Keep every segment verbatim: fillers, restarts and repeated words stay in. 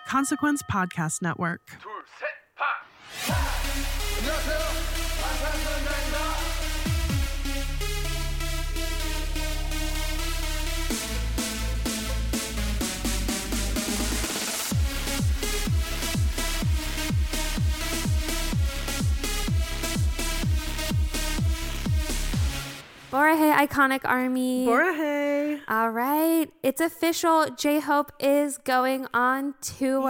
Consequence Podcast Network. 둘, 셋, 파! 안녕하세요. 방탄소년단입니다. Borahae Iconic Army. Borahae. All right. It's official. J-Hope is going on tour.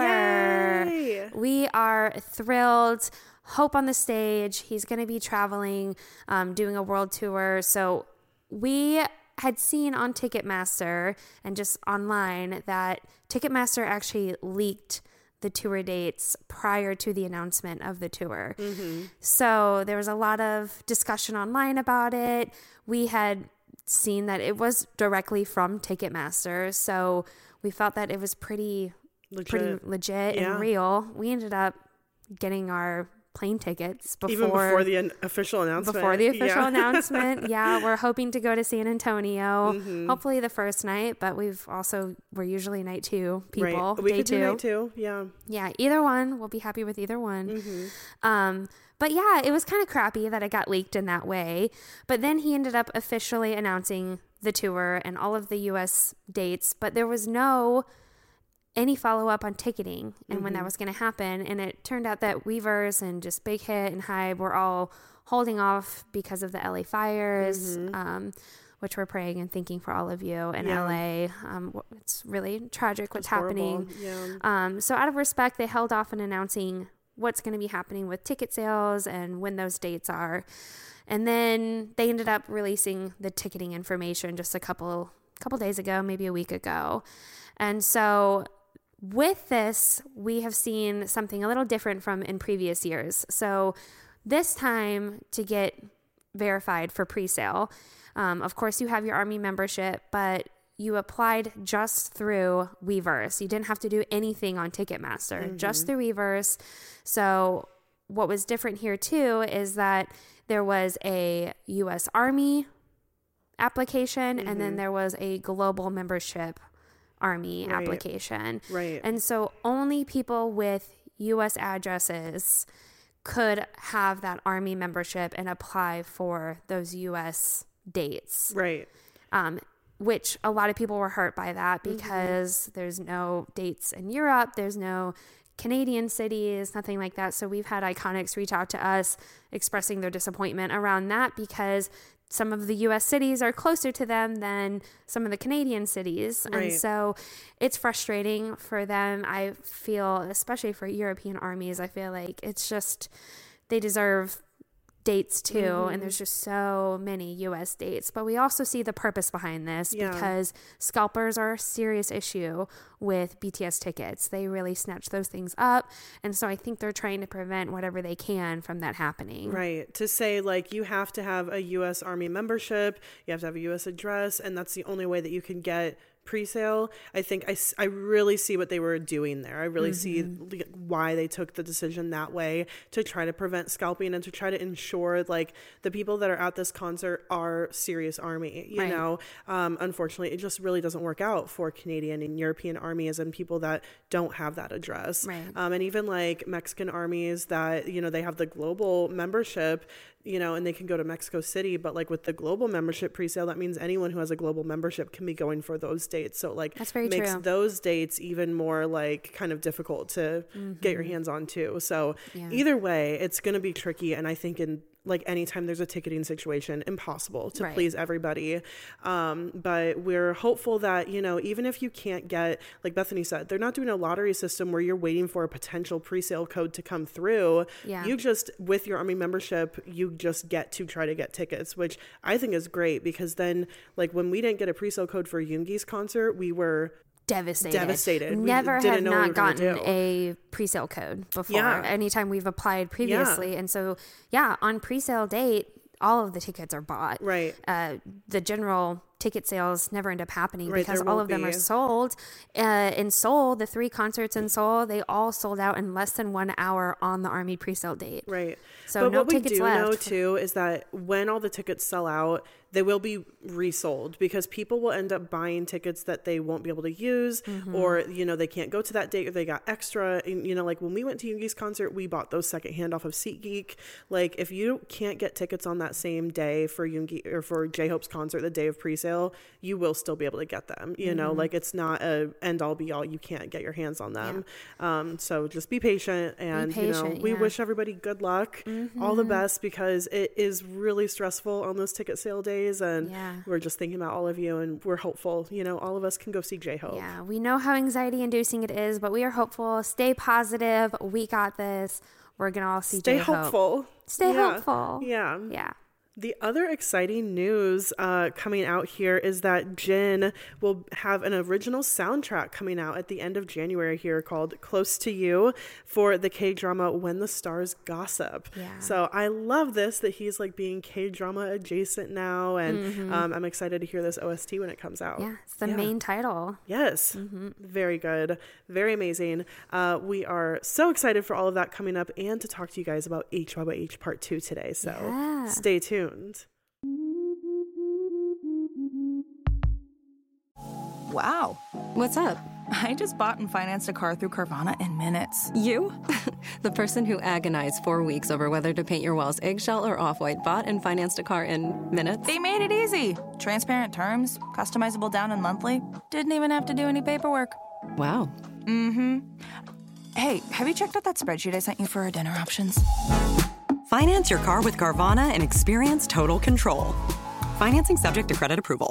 Yay. We are thrilled. Hope on the stage. He's going to be traveling, um, doing a world tour. So we had seen on Ticketmaster and just online that Ticketmaster actually leaked the tour dates prior to the announcement of the tour. Mm-hmm. So there was a lot of discussion online about it. We had seen that it was directly from Ticketmaster. So we felt that it was pretty legit, pretty legit yeah. and real. We ended up getting our plane tickets before even before the an- official announcement. Before the official yeah. announcement, yeah, we're hoping to go to San Antonio. Mm-hmm. Hopefully the first night, but we've also we're usually night two people. Right. We day could two. do night two. Yeah. Yeah, either one. We'll be happy with either one. Mm-hmm. Um, but yeah, it was kind of crappy that it got leaked in that way. But then he ended up officially announcing the tour and all of the U S dates, but there was no any follow-up on ticketing and mm-hmm. when that was going to happen. And it turned out that Weverse and just Big Hit and Hybe were all holding off because of the L A fires, mm-hmm. um, which we're praying and thinking for all of you in yeah. L A. Um, it's really tragic what's it's happening. Yeah. Um, so out of respect, they held off on announcing what's going to be happening with ticket sales and when those dates are. And then they ended up releasing the ticketing information just a couple couple days ago, maybe a week ago. And so with this, we have seen something a little different from in previous years. So this time, to get verified for pre-sale, um, of course, you have your Army membership, but you applied just through Weverse. You didn't have to do anything on Ticketmaster, mm-hmm. just through Weverse. So what was different here, too, is that there was a U S Army application, mm-hmm. and then there was a global membership Army right. application. Right. And so only people with U S addresses could have that Army membership and apply for those U S dates. Right. Um, which a lot of people were hurt by that because mm-hmm. there's no dates in Europe. There's no Canadian cities, nothing like that. So we've had Iconics reach out to us expressing their disappointment around that because some of the U S cities are closer to them than some of the Canadian cities. Right. And so it's frustrating for them. I feel, especially for European armies, I feel like it's just, they deserve dates too. Mm-hmm. And there's just so many U S dates. But we also see the purpose behind this yeah. because scalpers are a serious issue with B T S tickets. They really snatch those things up. And so I think they're trying to prevent whatever they can from that happening. Right. To say like you have to have a U S Army membership, you have to have a U S address, and that's the only way that you can get pre-sale. I think I, I really see what they were doing there. I really mm-hmm. see why they took the decision that way to try to prevent scalping and to try to ensure like the people that are at this concert are serious Army, you right. know. Um, unfortunately, it just really doesn't work out for Canadian and European armies and people that don't have that address. Right. Um, and even like Mexican armies that, you know, they have the global membership, you know, and they can go to Mexico City, but like with the global membership pre-sale, that means anyone who has a global membership can be going for those dates. So like That's very makes true. those dates even more like kind of difficult to mm-hmm. get your hands on too. So yeah. either way, it's going to be tricky. And I think in like anytime there's a ticketing situation, impossible to right. please everybody. Um, but we're hopeful that, you know, even if you can't get, like Bethany said, they're not doing a lottery system where you're waiting for a potential pre-sale code to come through. Yeah. You just, with your Army membership, you just get to try to get tickets, which I think is great because then like when we didn't get a pre-sale code for Yoongi's concert, we were devastated. Devastated. Never we have not we gotten a pre-sale code before. Yeah. Anytime we've applied previously. Yeah. And so, yeah, on pre-sale date, all of the tickets are bought. Right. Uh, the general ticket sales never end up happening Right, because there all won't of them be. are sold. Uh, in Seoul, the three concerts in Seoul, they all sold out in less than one hour on the Army pre-sale date. Right. So but no what we tickets do left. know too is that when all the tickets sell out, they will be resold because people will end up buying tickets that they won't be able to use, Mm-hmm. or, you know, they can't go to that date or they got extra. And, you know, like when we went to Yoongi's concert, we bought those secondhand off of SeatGeek. Like if you can't get tickets on that same day for Yoongi or for J-Hope's concert, the day of pre-sale, you will still be able to get them. You know, Mm-hmm. like it's not a end all be all. You can't get your hands on them. Um, so just be patient and, you know, patient, we yeah. wish everybody good luck, all the best, because it is really stressful on those ticket sale days. And Yeah. we're just thinking about all of you, and we're hopeful, you know, all of us can go see J-Hope. Yeah, we know how anxiety inducing it is, but we are hopeful. Stay positive. We got this. We're going to all see Stay J-Hope. hopeful. Stay Yeah. hopeful. Yeah. Yeah. The other exciting news uh, coming out here is that Jin will have an original soundtrack coming out at the end of January here called Close to You for the K-drama When the Stars Gossip. Yeah. So I love this, that he's like being K-drama adjacent now, and Mm-hmm. um, I'm excited to hear this O S T when it comes out. Yeah, it's the Yeah. main title. Yes. Mm-hmm. Very good. Very amazing. Uh, we are so excited for all of that coming up and to talk to you guys about H Y Y H Part two today. So Yeah. stay tuned. Wow. What's up? I just bought and financed a car through Carvana in minutes. You? The person who agonized four weeks over whether to paint your walls eggshell or off-white bought and financed a car in minutes? They made it easy. Transparent terms, customizable down and monthly. Didn't even have to do any paperwork. Wow. Mm-hmm. Hey, have you checked out that spreadsheet I sent you for our dinner options? Finance your car with Carvana and experience total control. Financing subject to credit approval.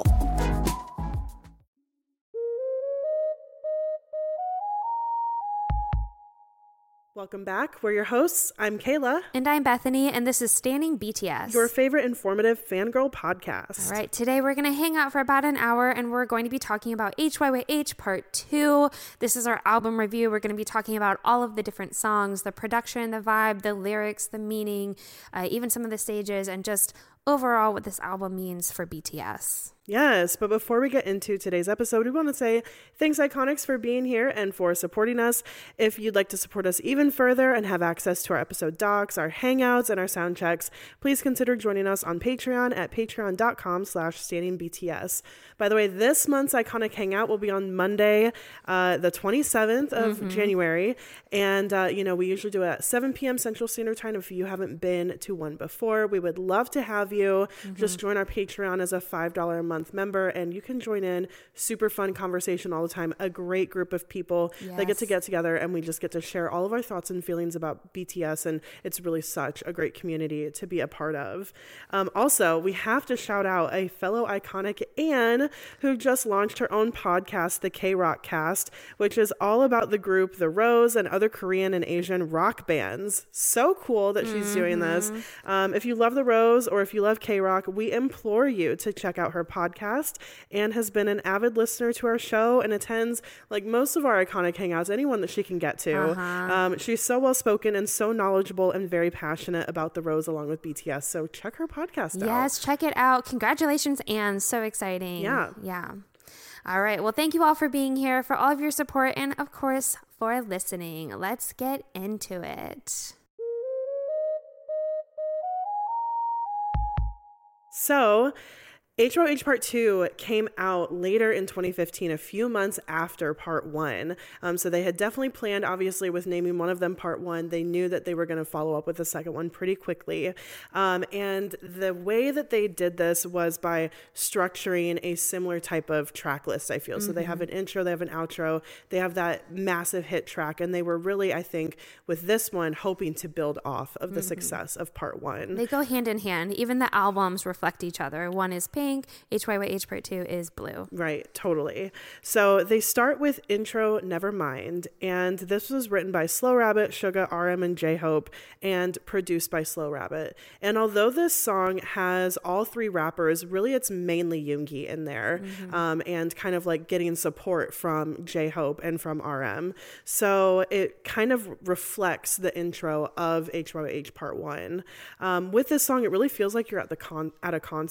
Welcome back. We're your hosts. I'm Kayla, And I'm Bethany, and this is Standing B T S. your favorite informative fangirl podcast. All right, today we're going to hang out for about an hour, and we're going to be talking about H Y Y H Part two. This is our album review. We're going to be talking about all of the different songs, the production, the vibe, the lyrics, the meaning, uh, even some of the stages, and just overall what this album means for B T S. Yes, but before we get into today's episode, we want to say thanks, Iconics, for being here and for supporting us. If you'd like to support us even further and have access to our episode docs, our hangouts, and our sound checks, please consider joining us on Patreon at patreon.com slash standingbts. By the way, this month's Iconic Hangout will be on Monday, uh, the twenty-seventh of Mm-hmm. January. And, uh, you know, we usually do it at seven p.m. Central Standard Time. If you haven't been to one before, we would love to have you. Mm-hmm. Just join our Patreon as a five dollars a month member, and you can join in. Super fun conversation all the time. A great group of people that get to Yes. get together, and we just get to share all of our thoughts and feelings about B T S, and it's really such a great community to be a part of. Um, also, we have to shout out a fellow iconic Anne who just launched her own podcast, the K-Rock Cast, which is all about the group The Rose and other Korean and Asian rock bands. So cool that she's doing this. Um, if you love The Rose or if you love K-Rock, we implore you to check out her podcast. Anne has been an avid listener to our show and attends like most of our iconic hangouts, anyone that she can get to. Uh-huh. Um, she's so well spoken and so knowledgeable and very passionate about The Rose along with B T S. So check her podcast out. Yes, check it out. Congratulations, Anne. So exciting. Yeah. Yeah. All right. Well, thank you all for being here, for all of your support, and of course, for listening. Let's get into it. So, H Y Y H Part two came out later in twenty fifteen, a few months after Part one. Um, so they had definitely planned, obviously, with naming one of them Part one. They knew that they were going to follow up with the second one pretty quickly. Um, and the way that they did this was by structuring a similar type of track list, I feel. Mm-hmm. So they have an intro, they have an outro, they have that massive hit track. And they were really, I think, with this one, hoping to build off of the mm-hmm. success of Part one. They go hand in hand. Even the albums reflect each other. One is pink. H Y Y H Part two is blue. Right, totally. So they start with Intro Nevermind, and this was written by Slow Rabbit, Suga, R M, and J-Hope, and produced by Slow Rabbit. And although this song has all three rappers, really it's mainly Yoongi in there, mm-hmm. um, and kind of like getting support from J-Hope and from R M. So it kind of reflects the intro of H Y Y H Part one. Um, with this song, it really feels like you're at the con- at a concert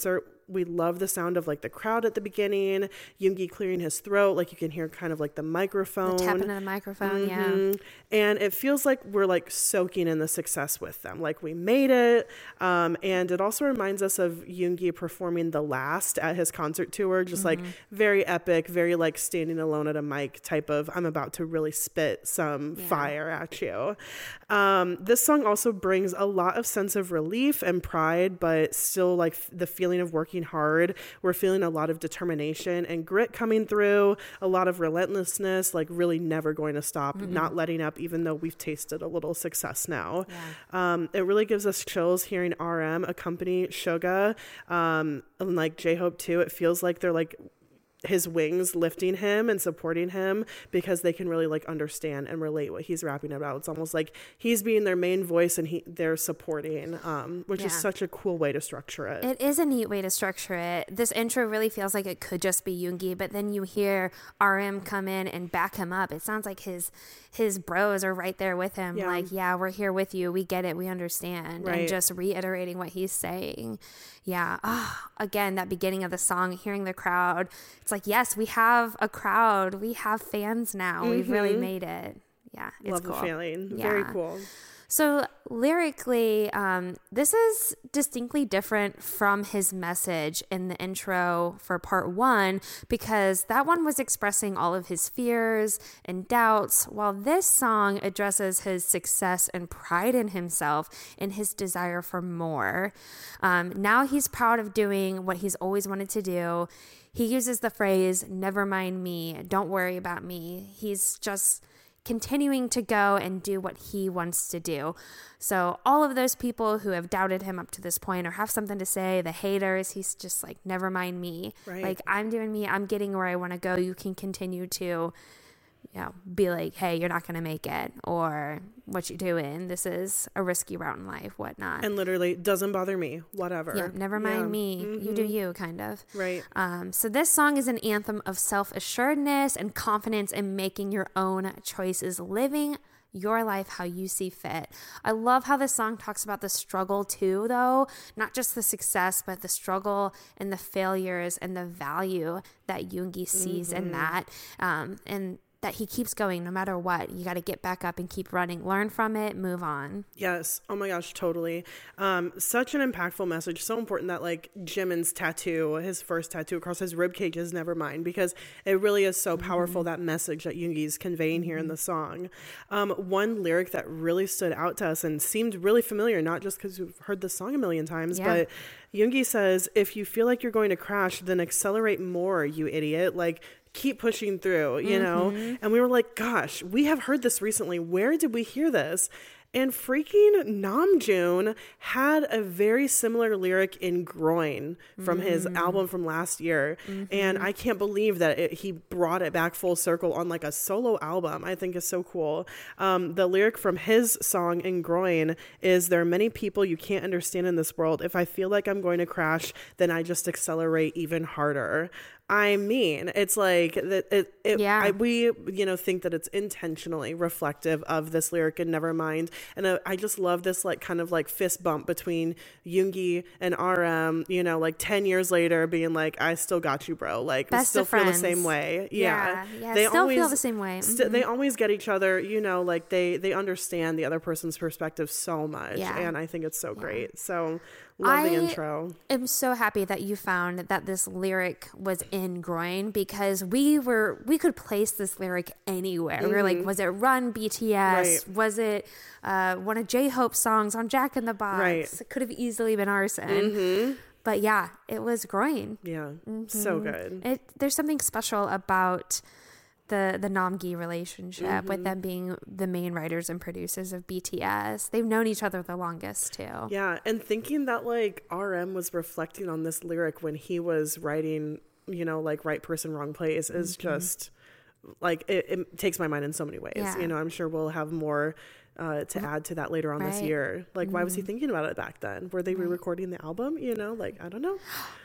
we love the sound of like the crowd at the beginning, Yoongi clearing his throat, like you can hear kind of like the microphone. The tapping of the microphone, mm-hmm. yeah. And it feels like we're like soaking in the success with them, like we made it. Um, and it also reminds us of Yoongi performing The Last at his concert tour, just mm-hmm. like very epic, very like standing alone at a mic type of, I'm about to really spit some yeah. fire at you. Um, this song also brings a lot of sense of relief and pride, but still like f- the feeling of working hard. We're feeling a lot of determination and grit coming through, a lot of relentlessness, like really never going to stop, mm-hmm. not letting up, even though we've tasted a little success now. Yeah. Um, it really gives us chills hearing R M accompany Suga, um, and like J-Hope too. It feels like they're like his wings lifting him and supporting him because they can really like understand and relate what he's rapping about. It's almost like he's being their main voice and he they're supporting, um, which yeah. is such a cool way to structure it. It is a neat way to structure it. This intro really feels like it could just be Yoongi, but then you hear R M come in and back him up. It sounds like his his bros are right there with him. Yeah. Like, yeah, we're here with you. We get it. We understand. Right. And just reiterating what he's saying. Yeah. Oh, again, that beginning of the song, hearing the crowd. It's like, yes, we have a crowd. We have fans now. Mm-hmm. We've really made it. Yeah. It's Love cool. the feeling. Yeah. Very cool. So lyrically, um, this is distinctly different from his message in the intro for part one, because that one was expressing all of his fears and doubts, while this song addresses his success and pride in himself and his desire for more. Um, now he's proud of doing what he's always wanted to do. He uses the phrase, "Never mind me, don't worry about me." He's just continuing to go and do what he wants to do. So all of those people who have doubted him up to this point or have something to say, the haters, he's just like, never mind me. Right. Like, I'm doing me. I'm getting where I want to go. You can continue to, you know, be like, hey, you're not going to make it, or what you doing? This is a risky route in life, whatnot. And literally, doesn't bother me, whatever. Yeah, never mind yeah. me. Mm-hmm. You do you, kind of. Right. Um, so this song is an anthem of self-assuredness and confidence in making your own choices, living your life how you see fit. I love how this song talks about the struggle too, though, not just the success, but the struggle and the failures and the value that Yoongi sees mm-hmm. in that. Um, and that he keeps going no matter what. You got to get back up and keep running, learn from it, move on. Yes. Oh my gosh, totally. Um, such an impactful message. So important that like Jimin's tattoo, his first tattoo across his rib cage is "never mind," because it really is so powerful, mm-hmm. that message that Yoongi's conveying here in the song. Um, one lyric that really stood out to us and seemed really familiar, not just because we've heard the song a million times, yeah. but Yoongi says, "If you feel like you're going to crash, then accelerate more, you idiot." Like, keep pushing through, you know? Mm-hmm. And we were like, gosh, we have heard this recently. Where did we hear this? And freaking Namjoon had a very similar lyric in Groin from mm-hmm. his album from last year. Mm-hmm. And I can't believe that it, he brought it back full circle on like a solo album. I think is so cool. Um, the lyric from his song in Groin is, "There are many people you can't understand in this world. If I feel like I'm going to crash, then I just accelerate even harder." I mean, it's like that. It, it, yeah. I, we, you know, think that it's intentionally reflective of this lyric in Nevermind, and uh, I just love this like kind of like fist bump between Yoongi and R M. You know, like ten years later, being like, "I still got you, bro." Like, we Best still of feel friends. the same way. Yeah, yeah, yeah they still always feel the same way. Mm-hmm. St- they always get each other. You know, like they they understand the other person's perspective so much, yeah. and I think it's so yeah. great. So. Love I the intro. am so happy that you found that this lyric was in Groin, because we were we could place this lyric anywhere. Mm-hmm. We were like, was it Run B T S? Right. Was it uh, one of J-Hope's songs on Jack in the Box? Right. It could have easily been Arson. Mm-hmm. But yeah, it was Groin. Yeah, mm-hmm. so good. It there's something special about the the Namgi relationship, mm-hmm. with them being the main writers and producers of B T S. They've known each other the longest too. Yeah, and thinking that like R M was reflecting on this lyric when he was writing, you know, like Right Person, Wrong Place is mm-hmm. just like it, it takes my mind in so many ways. Yeah. You know, I'm sure we'll have more uh, to add to that later on right. this year. Like, mm-hmm. why was he thinking about it back then? Were they right. re-recording the album? You know, like, I don't know.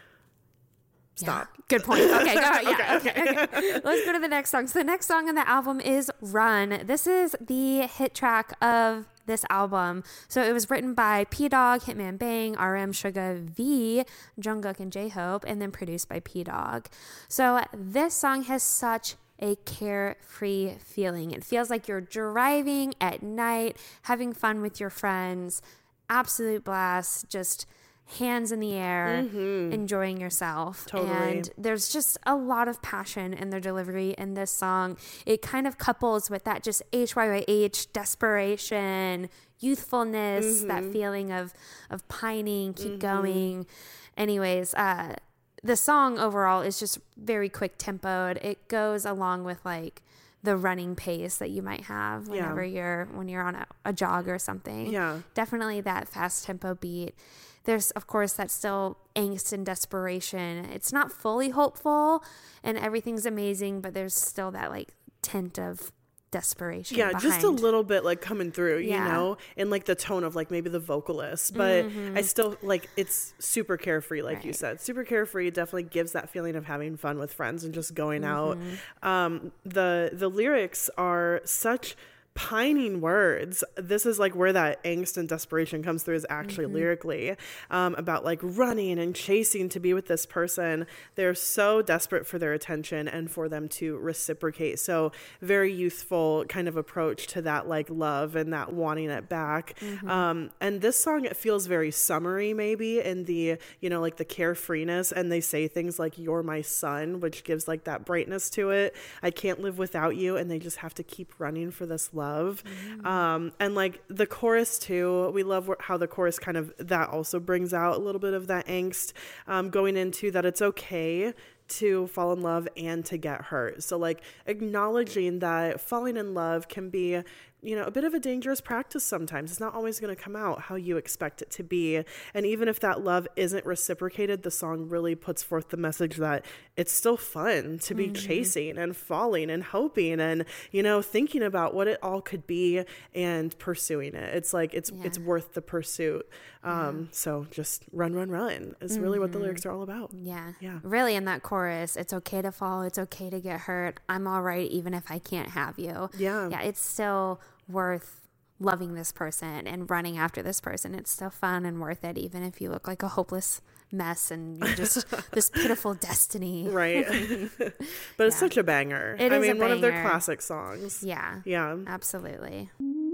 Stop. Yeah. Good point. Okay, go ahead. Yeah, okay, okay, okay. Let's go to the next song. So the next song on the album is Run. This is the hit track of this album. So it was written by P-Dog, Hitman Bang, R M, Suga V, Jungkook, and J-Hope, and then produced by P-Dog. So this song has such a carefree feeling. It feels like you're driving at night, having fun with your friends, absolute blast, just hands in the air, mm-hmm. enjoying yourself. Totally. And there's just a lot of passion in their delivery in this song. It kind of couples with that just H Y Y H, desperation, youthfulness, mm-hmm. that feeling of, of pining, keep mm-hmm. going. Anyways, uh, the song overall is just very quick tempoed. It goes along with like the running pace that you might have whenever yeah. you're when you're on a, a jog or something. Yeah. Definitely that fast tempo beat. There's, of course, that still angst and desperation. It's not fully hopeful and everything's amazing, but there's still that like tint of desperation. Yeah, behind. just a little bit like coming through, you yeah. know, in like the tone of like maybe the vocalist. But mm-hmm. I still like it's super carefree, like right. you said. Super carefree definitely gives that feeling of having fun with friends and just going mm-hmm. out. Um, the the lyrics are such pining words. This is like where that angst and desperation comes through, is actually mm-hmm. lyrically um, about like running and chasing to be with this person. They're so desperate for their attention and for them to reciprocate. So very youthful kind of approach to that like love and that wanting it back. Mm-hmm. Um, and this song, it feels very summery maybe in the, you know, like the carefreeness, and they say things like "you're my sun," which gives like that brightness to it. I can't live without you, and they just have to keep running for this love. Love. Mm-hmm. Um, and like the chorus too, we love how the chorus kind of, that also brings out a little bit of that angst, um, going into that it's okay to fall in love and to get hurt. So like acknowledging that falling in love can be, you know, a bit of a dangerous practice sometimes. It's not always going to come out how you expect it to be. And even if that love isn't reciprocated, the song really puts forth the message that it's still fun to be mm-hmm. chasing and falling and hoping and, you know, thinking about what it all could be and pursuing it. It's like, it's, yeah. it's worth the pursuit. Um, yeah. So just run, run, run is mm-hmm. really what the lyrics are all about. Yeah. Yeah. Really in that chorus, it's okay to fall. It's okay to get hurt. I'm all right. Even if I can't have you. Yeah. Yeah. It's still worth loving this person and running after this person. It's still fun and worth it, even if you look like a hopeless mess and you're just this pitiful destiny. Right. But it's yeah. such a banger. It I is mean, a banger. one of their classic songs. Yeah. Yeah. Absolutely.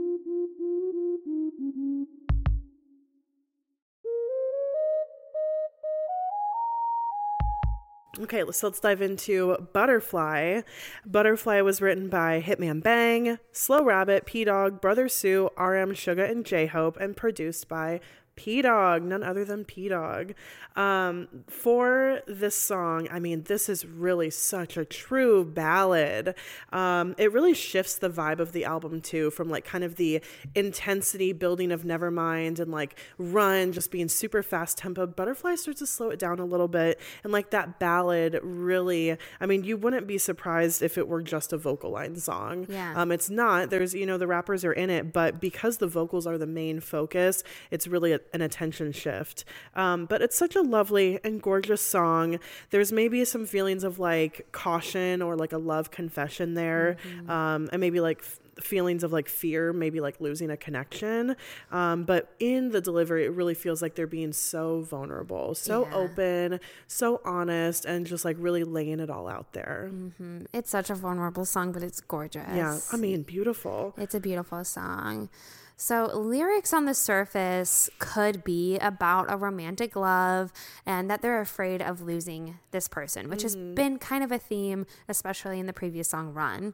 Okay, so let's dive into Butterfly. Butterfly was written by Hitman Bang, Slow Rabbit, P-Dog, Brother Sue, R M, Suga, and J-Hope, and produced by P-Dog, none other than P-Dog. Um, for this song, I mean, this is really such a true ballad. Um, it really shifts the vibe of the album too, from like kind of the intensity building of Nevermind and like Run just being super fast tempo. Butterfly starts to slow it down a little bit, and like that ballad really, I mean, you wouldn't be surprised if it were just a vocal line song. Yeah. Um, it's not. There's, you know, the rappers are in it, but because the vocals are the main focus, it's really a, an attention shift. Um, but it's such a lovely and gorgeous song. There's maybe some feelings of like caution or like a love confession there. Mm-hmm. Um, and maybe like f- feelings of like fear, maybe like losing a connection. Um, but in the delivery, it really feels like they're being so vulnerable, so yeah. open, so honest, and just like really laying it all out there. Mm-hmm. It's such a vulnerable song, but it's gorgeous. Yeah. I mean, beautiful. It's a beautiful song. So lyrics on the surface could be about a romantic love and that they're afraid of losing this person, which mm-hmm. has been kind of a theme, especially in the previous song Run.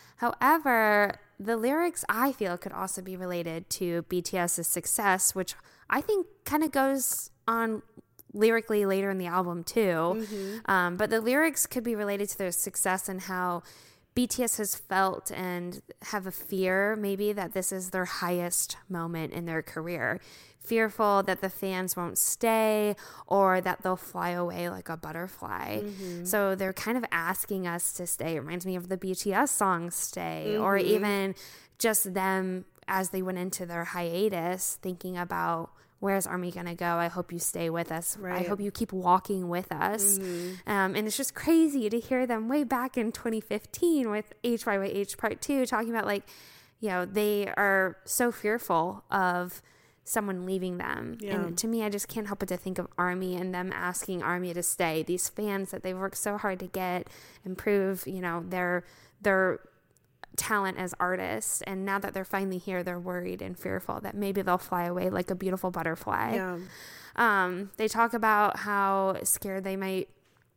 However, the lyrics I feel could also be related to BTS's success, which I think kind of goes on lyrically later in the album too. Mm-hmm. Um, but the lyrics could be related to their success and how B T S has felt and have a fear maybe that this is their highest moment in their career. Fearful that the fans won't stay or that they'll fly away like a butterfly. Mm-hmm. So they're kind of asking us to stay. It reminds me of the B T S song Stay, mm-hmm. or even just them as they went into their hiatus thinking about, where's ARMY gonna go? I hope you stay with us. Right. I hope you keep walking with us. Mm-hmm. Um, and it's just crazy to hear them way back in twenty fifteen with H Y Y H Part two talking about like, you know, they are so fearful of someone leaving them. Yeah. And to me, I just can't help but to think of ARMY and them asking ARMY to stay. These fans that they've worked so hard to get and prove, you know, their their talent as artists. And now that they're finally here, they're worried and fearful that maybe they'll fly away like a beautiful butterfly. Yeah. Um, they talk about how scared they might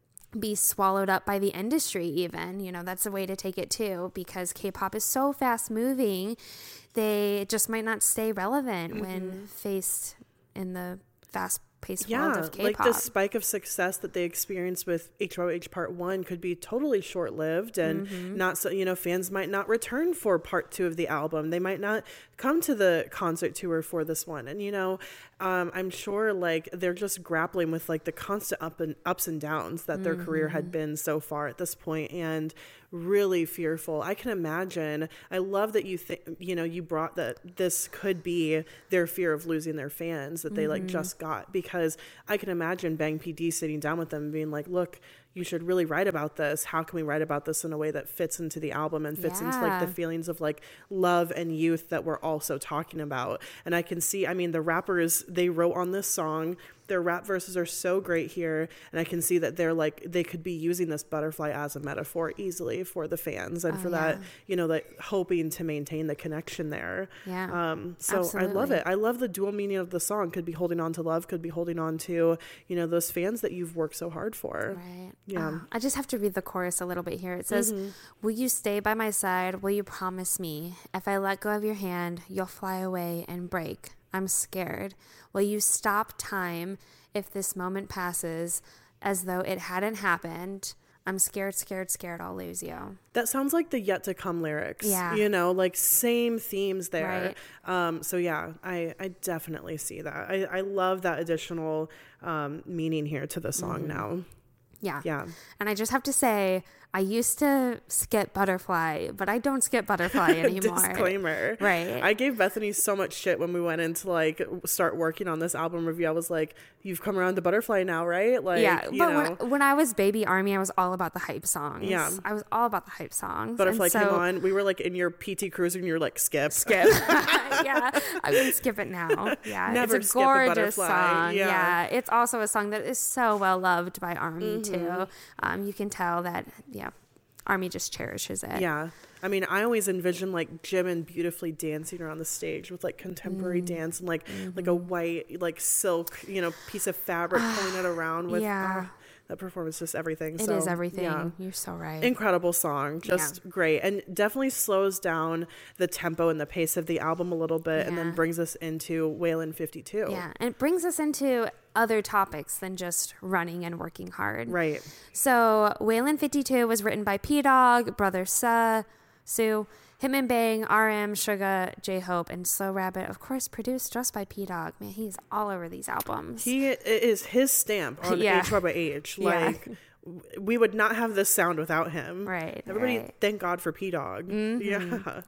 be swallowed up by the industry even. You know, that's a way to take it too, because K-pop is so fast moving. They just might not stay relevant mm-hmm. when faced in the fast-paced yeah, world of K-pop. Like the spike of success that they experienced with H O H Part One could be totally short-lived, and mm-hmm. not so. You know, fans might not return for Part Two of the album. They might not come to the concert tour for this one, and you know, um, I'm sure like they're just grappling with like the constant up and ups and downs that their mm-hmm. career had been so far at this point, and really fearful. I can imagine. I love that you think, you know, you brought that this could be their fear of losing their fans that they mm-hmm. like just got, because I can imagine Bang P D sitting down with them and being like, look, you should really write about this. How can we write about this in a way that fits into the album and fits yeah. into like the feelings of like love and youth that we're also talking about? And I can see, I mean, the rappers, they wrote on this song. Their rap verses are so great here, and I can see that they're like, they could be using this butterfly as a metaphor easily for the fans and oh, for that, yeah. you know, like hoping to maintain the connection there. Yeah. Um, so absolutely. I love it. I love the dual meaning of the song. Could be holding on to love, could be holding on to, you know, those fans that you've worked so hard for. Right. Yeah. Uh, I just have to read the chorus a little bit here. It says, mm-hmm. will you stay by my side? Will you promise me? If I let go of your hand, you'll fly away and break. I'm scared. Will you stop time if this moment passes as though it hadn't happened? I'm scared, scared, scared I'll lose you. That sounds like the Yet to Come lyrics. Yeah. You know, like same themes there. Right. Um, so yeah, I, I definitely see that. I, I love that additional um, meaning here to the song mm. now. Yeah. Yeah. And I just have to say, I used to skip Butterfly, but I don't skip Butterfly anymore. Disclaimer. Right. I gave Bethany so much shit when we went in to like start working on this album review. I was like, you've come around to Butterfly now, right? Like, yeah. you But know. when, when I was Baby ARMY, I was all about the hype songs. Yeah. I was all about the hype songs. Butterfly so, came on. We were like in your P T Cruiser and you were like, skip. Skip. Yeah. I wouldn't skip it now. Yeah. Never it's a skip gorgeous a Butterfly. song. Yeah. yeah. It's also a song that is so well loved by ARMY mm-hmm. too. Um, you can tell that, yeah. ARMY just cherishes it. Yeah. I mean, I always envision like Jimin beautifully dancing around the stage with like contemporary mm. dance and like mm-hmm. like a white like silk, you know, piece of fabric pulling it around with yeah. uh, that performance is just everything. It so, is everything. Yeah. You're so right. Incredible song. Just yeah. great. And definitely slows down the tempo and the pace of the album a little bit yeah. and then brings us into Waylon fifty-two. Yeah. And it brings us into other topics than just running and working hard. Right. So Waylon fifty-two was written by P-Dog, Brother Suh, Sue, Hitman Bang, R M, Suga, J-Hope, and Slow Rabbit. Of course, produced just by P-Dog. Man, he's all over these albums. He it is his stamp on yeah. H by H. Like, yeah. we would not have this sound without him. Right. Everybody, right. thank God for P-Dog. Mm-hmm. Yeah.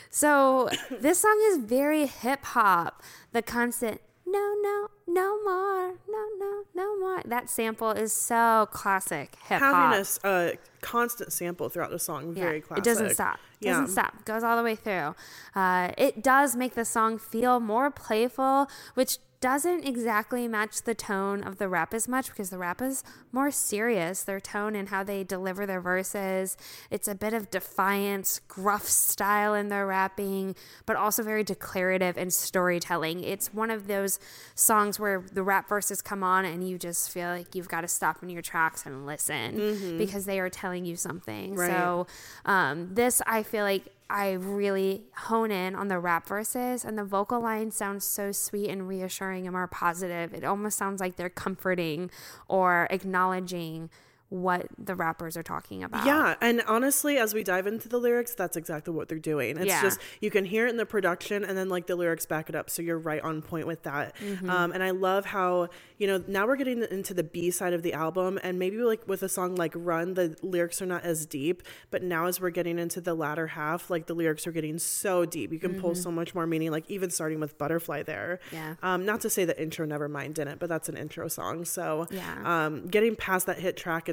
So this song is very hip-hop. The constant, no, no, no more, no, no, no more. That sample is so classic hip-hop. Having a uh, constant sample throughout the song, very yeah, classic. It doesn't stop. It yeah. doesn't stop. Goes all the way through. Uh, it does make the song feel more playful, which doesn't exactly match the tone of the rap as much because the rap is more serious. Their tone and how they deliver their verses. It's a bit of defiance, gruff style in their rapping, but also very declarative and storytelling. It's one of those songs where the rap verses come on and you just feel like you've got to stop in your tracks and listen mm-hmm. because they are telling you something. Right. So um, this, I feel like, I really hone in on the rap verses, and the vocal line sounds so sweet and reassuring and more positive. It almost sounds like they're comforting or acknowledging what the rappers are talking about. Yeah, and honestly, as we dive into the lyrics, that's exactly what they're doing. It's yeah. just, you can hear it in the production and then like the lyrics back it up, so you're right on point with that. Mm-hmm. Um, and I love how, you know, now we're getting into the B side of the album, and maybe like with a song like Run, the lyrics are not as deep, but now as we're getting into the latter half, like the lyrics are getting so deep. You can mm-hmm. pull so much more meaning, like even starting with Butterfly there. Yeah. Um, not to say that intro Nevermind didn't, but that's an intro song. So yeah. um, getting past that hit track and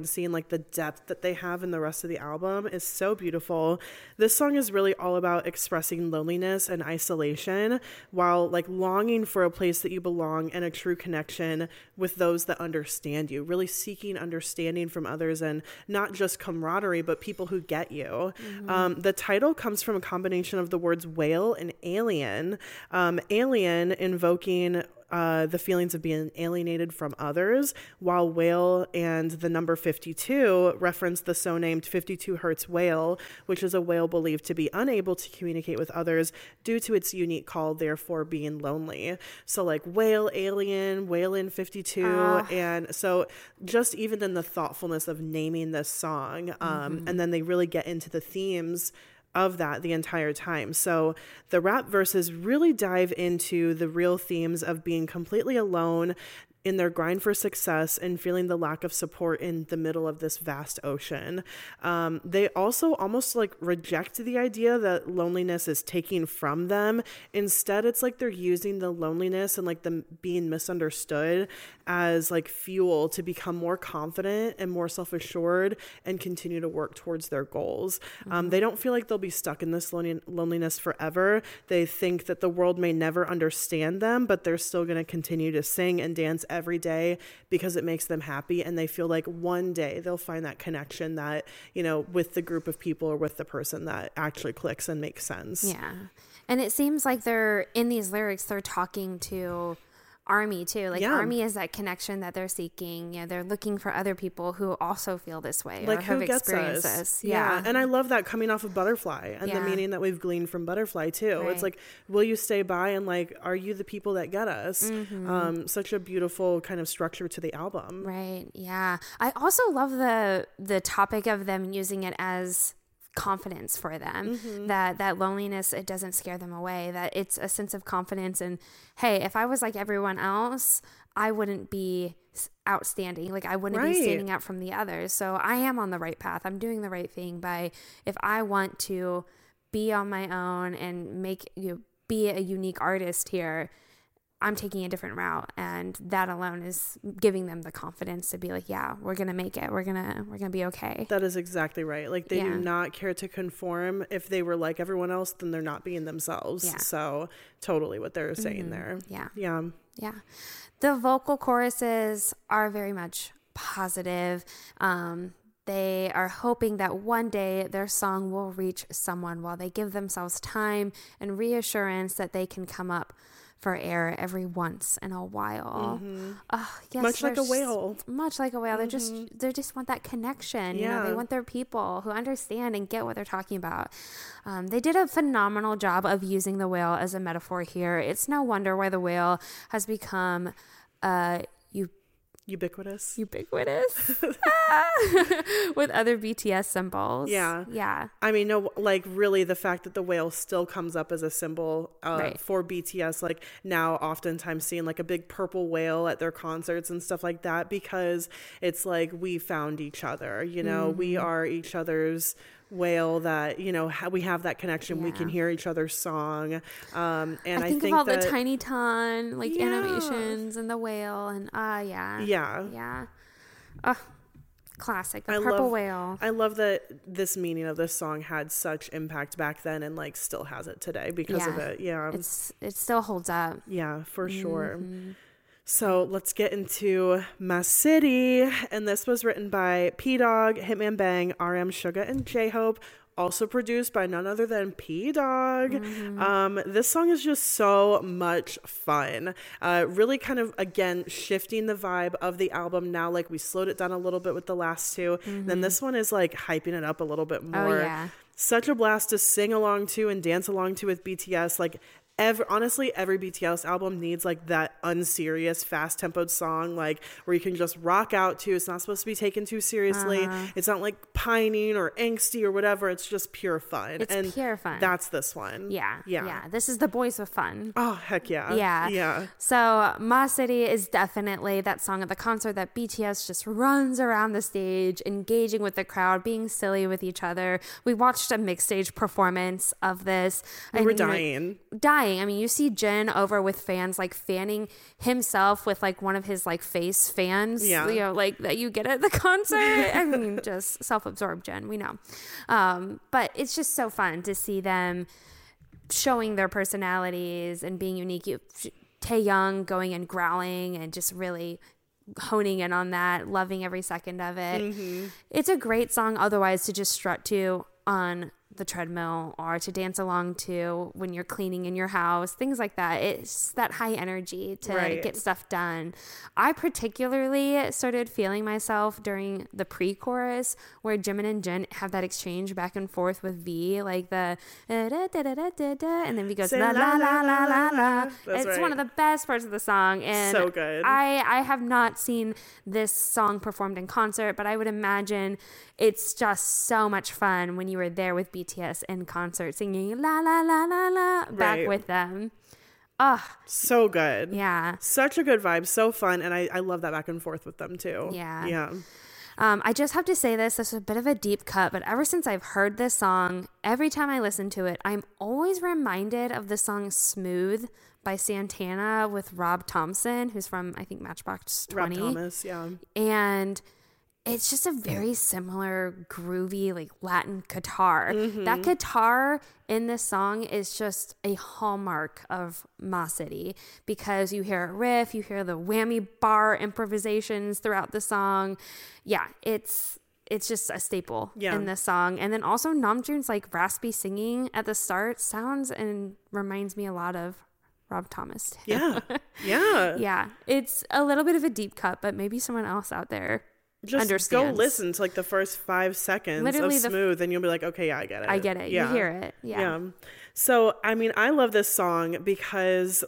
and seeing like the depth that they have in the rest of the album is so beautiful. This song is really all about expressing loneliness and isolation while like longing for a place that you belong and a true connection with those that understand you, really seeking understanding from others and not just camaraderie, but people who get you. Mm-hmm. Um, the title comes from a combination of the words whale and alien. Um, alien invoking Uh, the feelings of being alienated from others, while whale and the number fifty-two reference the so-named fifty-two hertz whale, which is a whale believed to be unable to communicate with others due to its unique call, therefore being lonely. So like whale, alien, whale-in fifty-two. Uh. And so just even in the thoughtfulness of naming this song, um, mm-hmm. and then they really get into the themes of that the entire time. So the rap verses really dive into the real themes of being completely alone in their grind for success and feeling the lack of support in the middle of this vast ocean. Um, they also almost like reject the idea that loneliness is taking from them. Instead, it's like they're using the loneliness and like them being misunderstood as like fuel to become more confident and more self-assured and continue to work towards their goals. Mm-hmm. Um, they don't feel like they'll be stuck in this lon- loneliness forever. They think that the world may never understand them, but they're still going to continue to sing and dance every day because it makes them happy, and they feel like one day they'll find that connection that, you know, with the group of people or with the person that actually clicks and makes sense. Yeah. And it seems like they're in these lyrics, they're talking to Army too. Like yeah. Army is that connection that they're seeking. You know, they're looking for other people who also feel this way, like or have who gets experienced us. this. Yeah. yeah. And I love that coming off of Butterfly and yeah. the meaning that we've gleaned from Butterfly too. Right. It's like, will you stay by, and like, are you the people that get us? Mm-hmm. Um, such a beautiful kind of structure to the album. Right. Yeah. I also love the the topic of them using it as confidence for them, mm-hmm. that that loneliness, it doesn't scare them away, that it's a sense of confidence. And hey, if I was like everyone else, I wouldn't be outstanding, like I wouldn't right. be standing out from the others. So I am on the right path. I'm doing the right thing by, if I want to be on my own and make, you know, be a unique artist here, I'm taking a different route, and that alone is giving them the confidence to be like, yeah, we're going to make it. We're going to, we're going to be okay. That is exactly right. Like they yeah. do not care to conform. If they were like everyone else, then they're not being themselves. Yeah. So totally what they're saying mm-hmm. there. Yeah. Yeah. Yeah. The vocal choruses are very much positive. Um, They are hoping that one day their song will reach someone while they give themselves time and reassurance that they can come up for air every once in a while. Mm-hmm. Oh, yes, much like a whale. Much like a whale. Mm-hmm. They just they just want that connection. Yeah. You know, they want their people who understand and get what they're talking about. Um, they did a phenomenal job of using the whale as a metaphor here. It's no wonder why the whale has become uh you ubiquitous ubiquitous with other B T S symbols. Yeah. Yeah. I mean, no, like really the fact that the whale still comes up as a symbol uh, right. for B T S, like now oftentimes seeing like a big purple whale at their concerts and stuff like that, because it's like we found each other, you know, mm-hmm. we are each other's whale, that, you know, ha- we have that connection. Yeah. We can hear each other's song. Um, and I think, I think of all that, the Tiny Ton like yeah. animations and the whale and uh yeah. Yeah. Yeah. Oh, classic. The I purple love, whale. I love that this meaning of this song had such impact back then and like still has it today because yeah. of it. Yeah. It's it still holds up. Yeah, for mm-hmm. sure. So let's get into My City. And this was written by P Dog, Hitman Bang, R M Suga, and J-Hope. Also produced by none other than P Dog. Mm-hmm. Um, this song is just so much fun. Uh, really kind of, again, shifting the vibe of the album now. Like we slowed it down a little bit with the last two. Mm-hmm. Then this one is like hyping it up a little bit more. Oh, yeah. Such a blast to sing along to and dance along to with B T S. Like, Every, honestly, every B T S album needs like that unserious, fast-tempoed song, like where you can just rock out to. It's not supposed to be taken too seriously. Uh-huh. It's not like pining or angsty or whatever. It's just pure fun. It's and pure fun. That's this one. Yeah, yeah, yeah. This is the boys with fun. Oh heck yeah, yeah, yeah. So My City is definitely that song at the concert that B T S just runs around the stage, engaging with the crowd, being silly with each other. We watched a mixed stage performance of this. We and, were you know, dying, dying. dying. I mean, you see Jin over with fans, like fanning himself with like one of his like face fans, Yeah. you know, like that you get at the concert. I mean, just self-absorbed Jin, we know. Um, but it's just so fun to see them showing their personalities and being unique. You, Taehyung going and growling and just really honing in on that, loving every second of it. Mm-hmm. It's a great song otherwise to just strut to on the treadmill or to dance along to when you're cleaning in your house, things like that. It's that high energy to Right. get stuff done. I particularly started feeling myself during the pre-chorus where Jimin and Jin have that exchange back and forth with V, like the da, da, da, da, da, da, and then V goes Say la la la la la la. That's It's right. one of the best parts of the song, and So good. I I have not seen this song performed in concert, but I would imagine it's just so much fun when you were there with B T S in concert singing la la la la la back Right. with them. Oh, So good. yeah. Such a good vibe. So fun. And I, I love that back and forth with them too. Yeah. Yeah. Um, I just have to say this, this is a bit of a deep cut, but ever since I've heard this song, every time I listen to it, I'm always reminded of the song Smooth by Santana with Rob Thompson, who's from, I think, Matchbox Rob twenty. Thomas. Yeah. And it's just a very similar groovy like Latin guitar. That guitar in this song is just a hallmark of Ma City because you hear a riff, you hear the whammy bar improvisations throughout the song. Yeah, it's it's just a staple Yeah. in this song. And then also Namjoon's like raspy singing at the start sounds and reminds me a lot of Rob Thomas. too. Yeah. Yeah. Yeah, it's a little bit of a deep cut, but maybe someone else out there Just understands. go listen to like the first five seconds Literally of the f- Smooth and you'll be like, okay, yeah, I get it. I get it. Yeah. You hear it. Yeah. Yeah. So, I mean, I love this song because,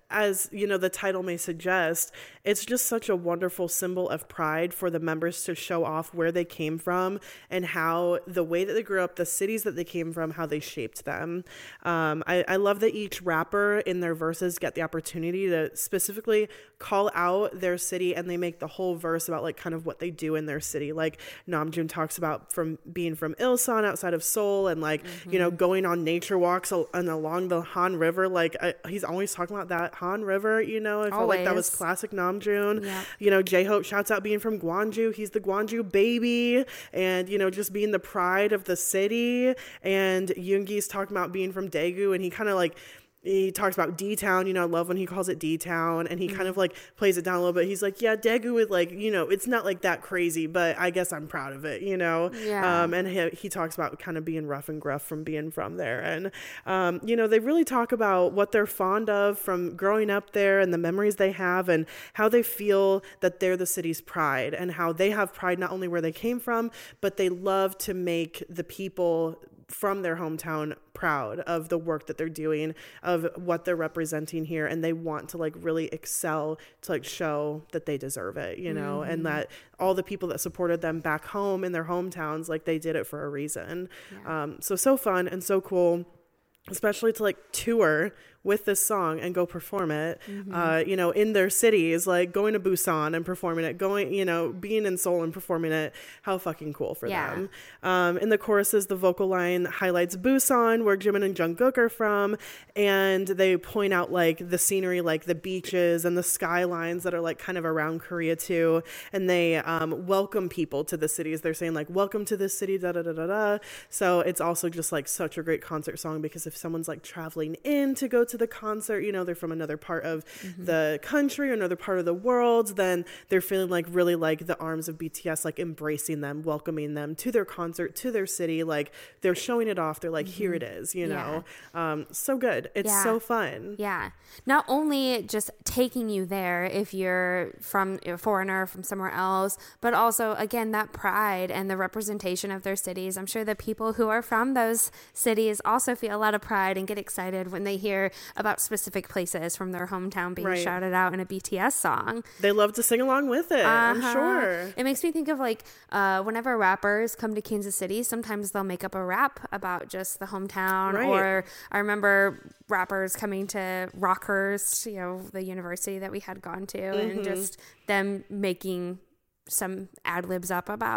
as you know, the title may suggest, it's just such a wonderful symbol of pride for the members to show off where they came from and how the way that they grew up, the cities that they came from, how they shaped them. Um, I, I love that each rapper in their verses get the opportunity to specifically call out their city, and they make the whole verse about like kind of what they do in their city. Like Namjoon talks about from being from Ilsan outside of Seoul and like, mm-hmm. you know, going on nature walks and along the Han River. Like I, he's always talking about that Han River, you know. I felt like that was Always. classic Namjoon. Yeah. You know, J-Hope shouts out being from Gwangju. He's the Gwangju baby, and you know, just being the pride of the city. And Yoongi's talking about being from Daegu, and he kind of like he talks about D-Town, you know, I love when he calls it D-Town, and he mm-hmm. kind of like plays it down a little bit. He's like, yeah, Daegu is like, you know, it's not like that crazy, but I guess I'm proud of it, you know? Yeah. Um, and he, he talks about kind of being rough and gruff from being from there. And, um, you know, they really talk about what they're fond of from growing up there and the memories they have and how they feel that they're the city's pride and how they have pride not only where they came from, but they love to make the people from their hometown proud of the work that they're doing, of what they're representing here, and they want to like really excel to like show that they deserve it, you know, mm-hmm. and that all the people that supported them back home in their hometowns, like they did it for a reason. Yeah. Um, so so fun and so cool, especially to like tour with this song and go perform it, mm-hmm. uh, you know, in their cities, like going to Busan and performing it, going, you know, being in Seoul and performing it. How fucking cool for yeah. them. Um, in the choruses, the vocal line highlights Busan, where Jimin and Jungkook are from, and they point out like the scenery, like the beaches and the skylines that are like kind of around Korea too. And they um, welcome people to the cities. They're saying like, welcome to this city, da da da da da. So it's also just like such a great concert song, because if someone's like traveling in to go to the concert, you know, they're from another part of mm-hmm. the country or another part of the world, then they're feeling like really like the arms of B T S, like embracing them, welcoming them to their concert, to their city, like they're showing it off. They're like, mm-hmm. here it is, you know. Yeah. Um, so good. It's yeah. so fun. Yeah. Not only just taking you there if you're from a foreigner from somewhere else, but also, again, that pride and the representation of their cities. I'm sure the people who are from those cities also feel a lot of pride and get excited when they hear about specific places from their hometown being right. shouted out in a B T S song. They love to sing along with it, uh-huh. I'm sure. It makes me think of like uh, whenever rappers come to Kansas City, sometimes they'll make up a rap about just the hometown. Right. Or I remember rappers coming to Rockhurst, you know, the university that we had gone to, mm-hmm. and just them making some ad libs up about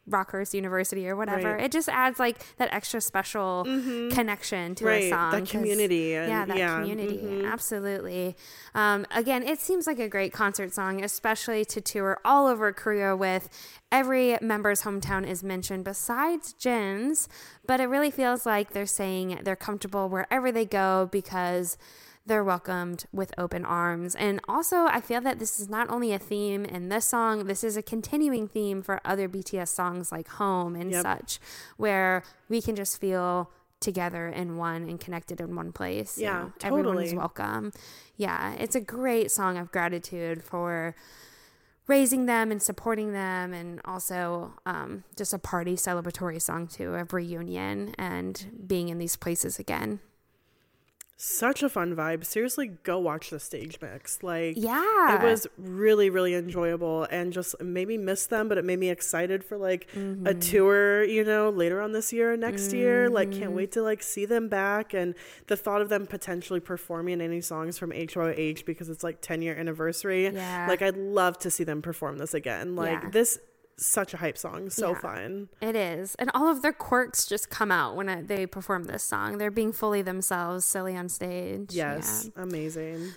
Rockhurst University or whatever. Right. It just adds like that extra special mm-hmm. connection to right. a song. That community. And, yeah, that yeah. community. Mm-hmm. Absolutely. Um, again, it seems like a great concert song, especially to tour all over Korea with. Every member's hometown is mentioned besides Jin's, but it really feels like they're saying they're comfortable wherever they go because they're welcomed with open arms. And also, I feel that this is not only a theme in this song, this is a continuing theme for other B T S songs like Home and yep. such, where we can just feel together in one and connected in one place. Yeah, you know, totally. Everyone is welcome. Yeah, it's a great song of gratitude for raising them and supporting them, and also um, just a party celebratory song too, of reunion and being in these places again. Such a fun vibe. Seriously, go watch the stage mix. Like, yeah, it was really, really enjoyable, and just made me miss them, but it made me excited for like mm-hmm. a tour, you know, later on this year, next mm-hmm. year. Like, can't wait to like see them back, and the thought of them potentially performing any songs from H Y H because it's like ten year anniversary. Yeah. Like, I'd love to see them perform this again. Like yeah. this. Such a hype song. So yeah, fun. It is. And all of their quirks just come out when it, they perform this song. They're being fully themselves, silly on stage. Yes. Yeah. Amazing.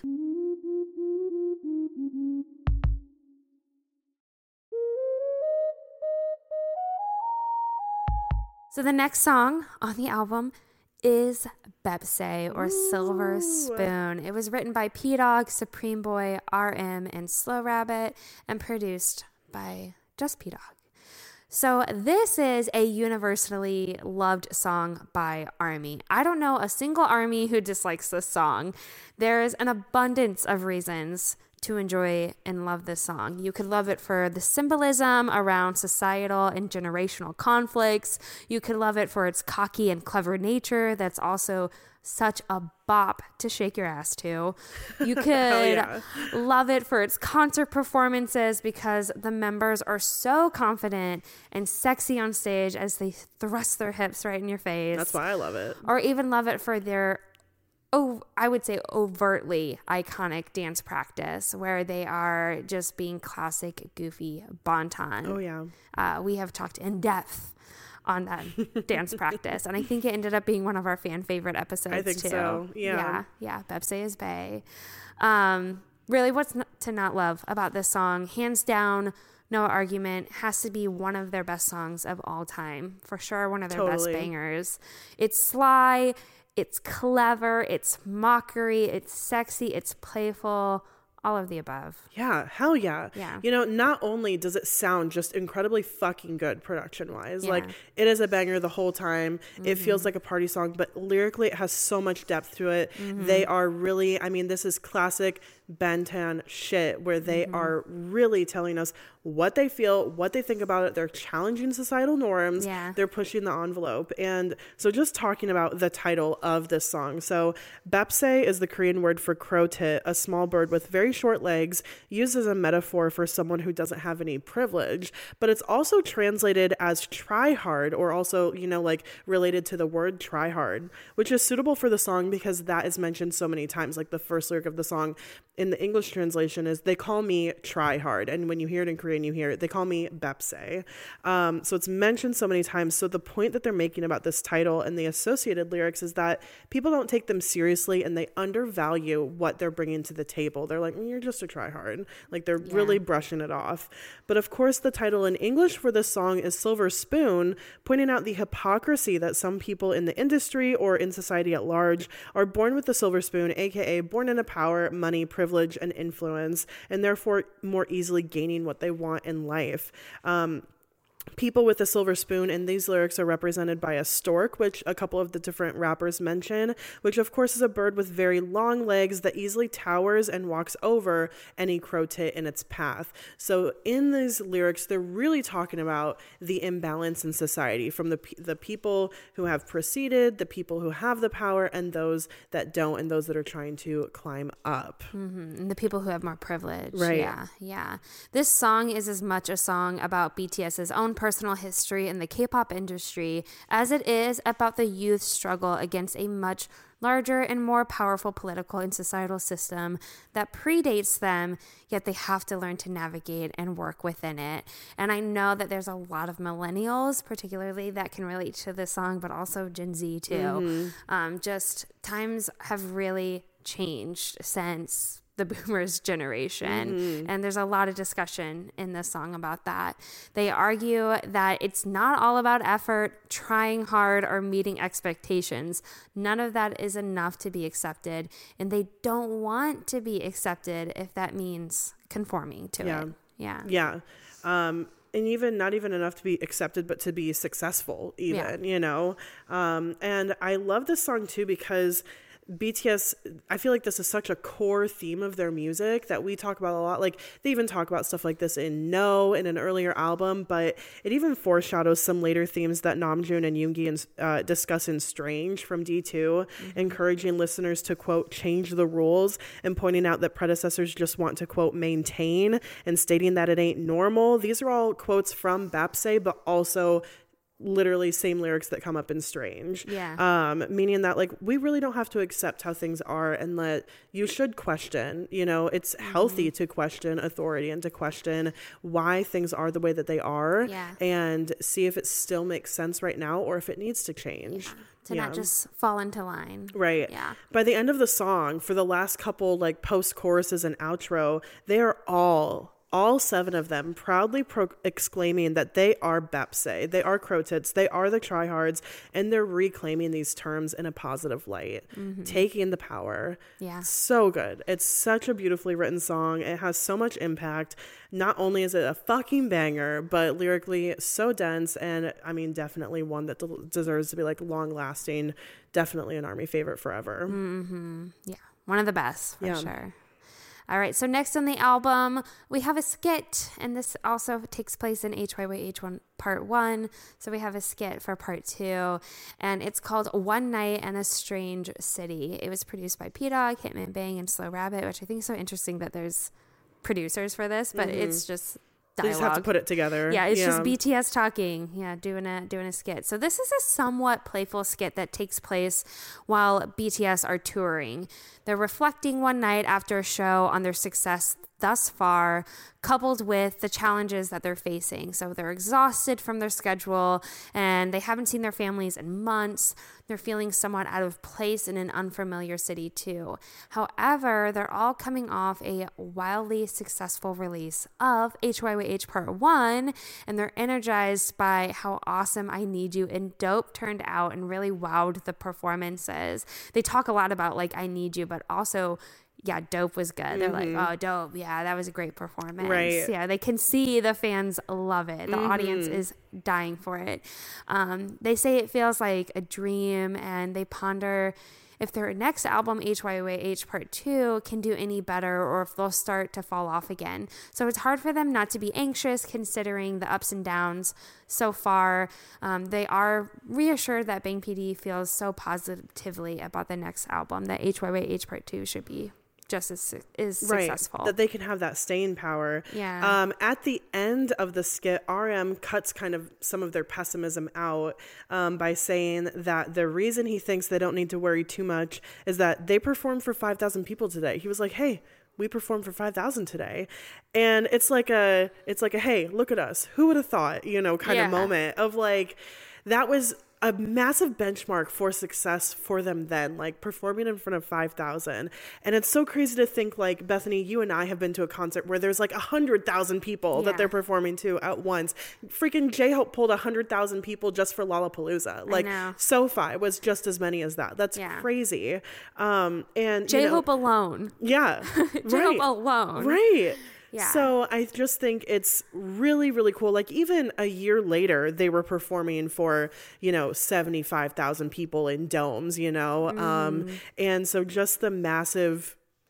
So the next song on the album is Bepse, or Ooh. Silver Spoon. It was written by P-Dog, Supreme Boy, R M, and Slow Rabbit, and produced by just P-Dog. So this is a universally loved song by ARMY. I don't know a single ARMY who dislikes this song. There's an abundance of reasons to enjoy and love this song. You could love it for the symbolism around societal and generational conflicts. You could love it for its cocky and clever nature that's also such a bop to shake your ass to. You could yeah. love it for its concert performances because the members are so confident and sexy on stage as they thrust their hips right in your face. That's why I love it. Or even love it for their oh, I would say overtly iconic dance practice where they are just being classic, goofy bonton. Oh, yeah. Uh, we have talked in depth on that dance practice, and I think it ended up being one of our fan favorite episodes. I think too. so. Yeah, yeah, yeah. Bepse is bae. Um, really, what's not to not love about this song? Hands down, no argument. Has to be one of their best songs of all time, for sure. One of their totally. best bangers. It's sly, it's clever, it's mockery, it's sexy, it's playful. All of the above. Yeah, hell yeah. Yeah. You know, not only does it sound just incredibly fucking good production-wise, yeah. like it is a banger the whole time. Mm-hmm. It feels like a party song, but lyrically it has so much depth to it. Mm-hmm. They are really, I mean, this is classic Bantan shit where they mm-hmm. are really telling us what they feel, what they think about it. They're challenging societal norms. Yeah. They're pushing the envelope. And so just talking about the title of this song. So Bepse is the Korean word for crow tit, a small bird with very short legs, used as a metaphor for someone who doesn't have any privilege. But it's also translated as try hard, or also, you know, like related to the word try hard, which is suitable for the song because that is mentioned so many times. Like the first lyric of the song in the English translation is, they call me try hard. And when you hear it in Korean, you hear it, they call me Bepse. Um, so it's mentioned so many times. So the point that they're making about this title and the associated lyrics is that people don't take them seriously and they undervalue what they're bringing to the table. They're like, mm, you're just a try hard. Like they're yeah. really brushing it off. But of course, the title in English for this song is Silver Spoon, pointing out the hypocrisy that some people in the industry or in society at large are born with the silver spoon, aka born into power, money, privilege, and influence, and therefore more easily gaining what they want in life. Um, people with a silver spoon in these lyrics are represented by a stork, which a couple of the different rappers mention, which of course is a bird with very long legs that easily towers and walks over any crow tit in its path. So in these lyrics, they're really talking about the imbalance in society from the the people who have proceeded, the people who have the power, and those that don't, and those that are trying to climb up. Mm-hmm. And the people who have more privilege. Right. Yeah, yeah. This song is as much a song about BTS's own personal history in the K-pop industry as it is about the youth's struggle against a much larger and more powerful political and societal system that predates them, yet they have to learn to navigate and work within it. And I know that there's a lot of millennials, particularly, that can relate to this song, but also Gen Z too. Mm-hmm. Um, just times have really changed since the boomers generation. Mm-hmm. And there's a lot of discussion in this song about that. They argue that it's not all about effort, trying hard, or meeting expectations. None of that is enough to be accepted. And they don't want to be accepted if that means conforming to yeah. it. Yeah. Yeah. Um, and even not even enough to be accepted, but to be successful even, yeah. you know? Um, and I love this song too, because B T S, I feel like this is such a core theme of their music that we talk about a lot. Like, they even talk about stuff like this in No, in an earlier album, but it even foreshadows some later themes that Namjoon and Yoongi uh, discuss in Strange from D two, mm-hmm. encouraging listeners to, quote, change the rules, and pointing out that predecessors just want to, quote, maintain, and stating that it ain't normal. These are all quotes from Bapse, but also literally same lyrics that come up in Strange. Yeah. Um, meaning that, like, we really don't have to accept how things are, and that you should question, you know, it's mm-hmm. healthy to question authority and to question why things are the way that they are, yeah. and see if it still makes sense right now or if it needs to change. Yeah. To yeah. not just fall into line. Right. Yeah. By the end of the song, for the last couple, like, post choruses and outro, they are all all seven of them proudly pro- exclaiming that they are Bapse, they are Crotits, they are the tryhards, and they're reclaiming these terms in a positive light, mm-hmm. taking the power. Yeah. So good. It's such a beautifully written song. It has so much impact. Not only is it a fucking banger, but lyrically so dense, and I mean, definitely one that de- deserves to be, like, long lasting. Definitely an ARMY favorite forever. Mm-hmm. Yeah. One of the best, for yeah. sure. All right, so next on the album, we have a skit, and this also takes place in H Y Y H one Part one. So we have a skit for Part two, and it's called One Night in a Strange City. It was produced by P-Dog, Hitman Bang, and Slow Rabbit, which I think is so interesting that there's producers for this, but mm-hmm. it's just dialogue. They just have to put it together. Yeah, it's yeah. just B T S talking. Yeah, doing a doing a skit. So this is a somewhat playful skit that takes place while B T S are touring. They're reflecting one night after a show on their success thus far, coupled with the challenges that they're facing. So they're exhausted from their schedule, and they haven't seen their families in months. They're feeling somewhat out of place in an unfamiliar city too. However, they're all coming off a wildly successful release of H Y Y H Part one, and they're energized by how awesome I Need You and Dope turned out and really wowed the performances. They talk a lot about, like, I Need You, but also, yeah, Dope was good. Mm-hmm. They're like, oh, Dope. Yeah, that was a great performance. Right. Yeah, they can see the fans love it. The mm-hmm. audience is dying for it. Um, they say it feels like a dream, and they ponder if their next album, H Y Y H Part two, can do any better, or if they'll start to fall off again. So it's hard for them not to be anxious considering the ups and downs so far. Um, they are reassured that Bang P D feels so positively about the next album that H Y Y H Part two should be just as is right, successful. That they can have that staying power. Yeah. Um, at the end of the skit, R M cuts kind of some of their pessimism out um, by saying that the reason he thinks they don't need to worry too much is that they performed for five thousand people today. He was like, hey, we performed for five thousand today. And it's like a, it's like a, hey, look at us. Who would have thought, you know, kind yeah. of moment of, like, that was a massive benchmark for success for them then, like, performing in front of five thousand. And it's so crazy to think, like, Bethany, you and I have been to a concert where there's like one hundred thousand people yeah. that they're performing to at once. Freaking J-Hope pulled one hundred thousand people just for Lollapalooza. Like, SoFi was just as many as that. That's yeah. crazy. Um, and J-Hope you know, alone. Yeah. J-Hope right. alone. Right. Yeah. So I just think it's really, really cool. Like, even a year later, they were performing for, you know, seventy-five thousand people in domes, you know? Mm. Um, and so just the massive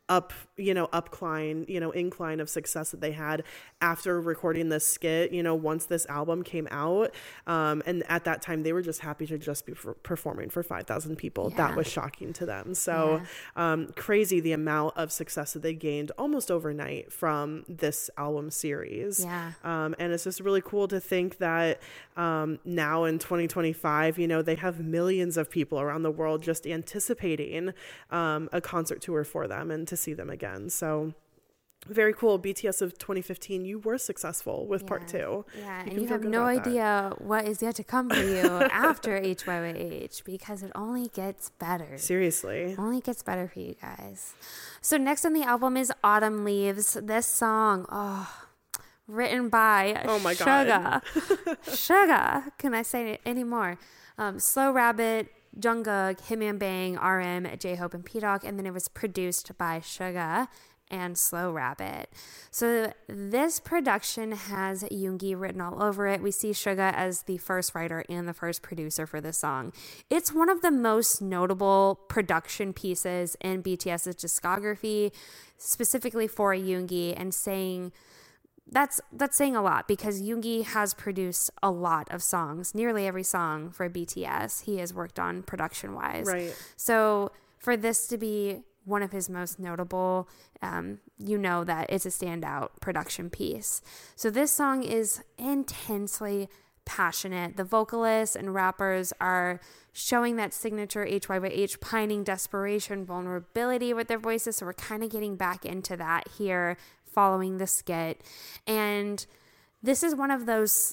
up, you know, upcline, you know, incline of success that they had after recording this skit, you know, once this album came out. Um, and at that time, they were just happy to just be for performing for five thousand people. Yeah. That was shocking to them. So yeah. um, crazy the amount of success that they gained almost overnight from this album series. Yeah. Um, and it's just really cool to think that um, now in twenty twenty-five, you know, they have millions of people around the world just anticipating um, a concert tour for them and to see them again. So very cool. B T S of twenty fifteen, you were successful with yeah. part two. Yeah, you and you have no idea that. what is yet to come for you after H Y Y H, because it only gets better. Seriously. It only gets better for you guys. So next on the album is Autumn Leaves. This song, oh, written by oh my Suga. Suga. Can I say it anymore? Um, Slow Rabbit, Jungkook, Hitman Bang, R M, J-Hope, and P-Dog, and then it was produced by Suga and Slow Rabbit. So this production has Yoongi written all over it. We see Suga as the first writer and the first producer for this song. It's one of the most notable production pieces in BTS's discography, specifically for Yoongi, and saying That's that's saying a lot, because Yoongi has produced a lot of songs. Nearly every song for B T S he has worked on production-wise. Right. So for this to be one of his most notable, um, you know that it's a standout production piece. So this song is intensely passionate. The vocalists and rappers are showing that signature H Y Y H pining, desperation, vulnerability with their voices. So we're kind of getting back into that here following the skit. And this is one of those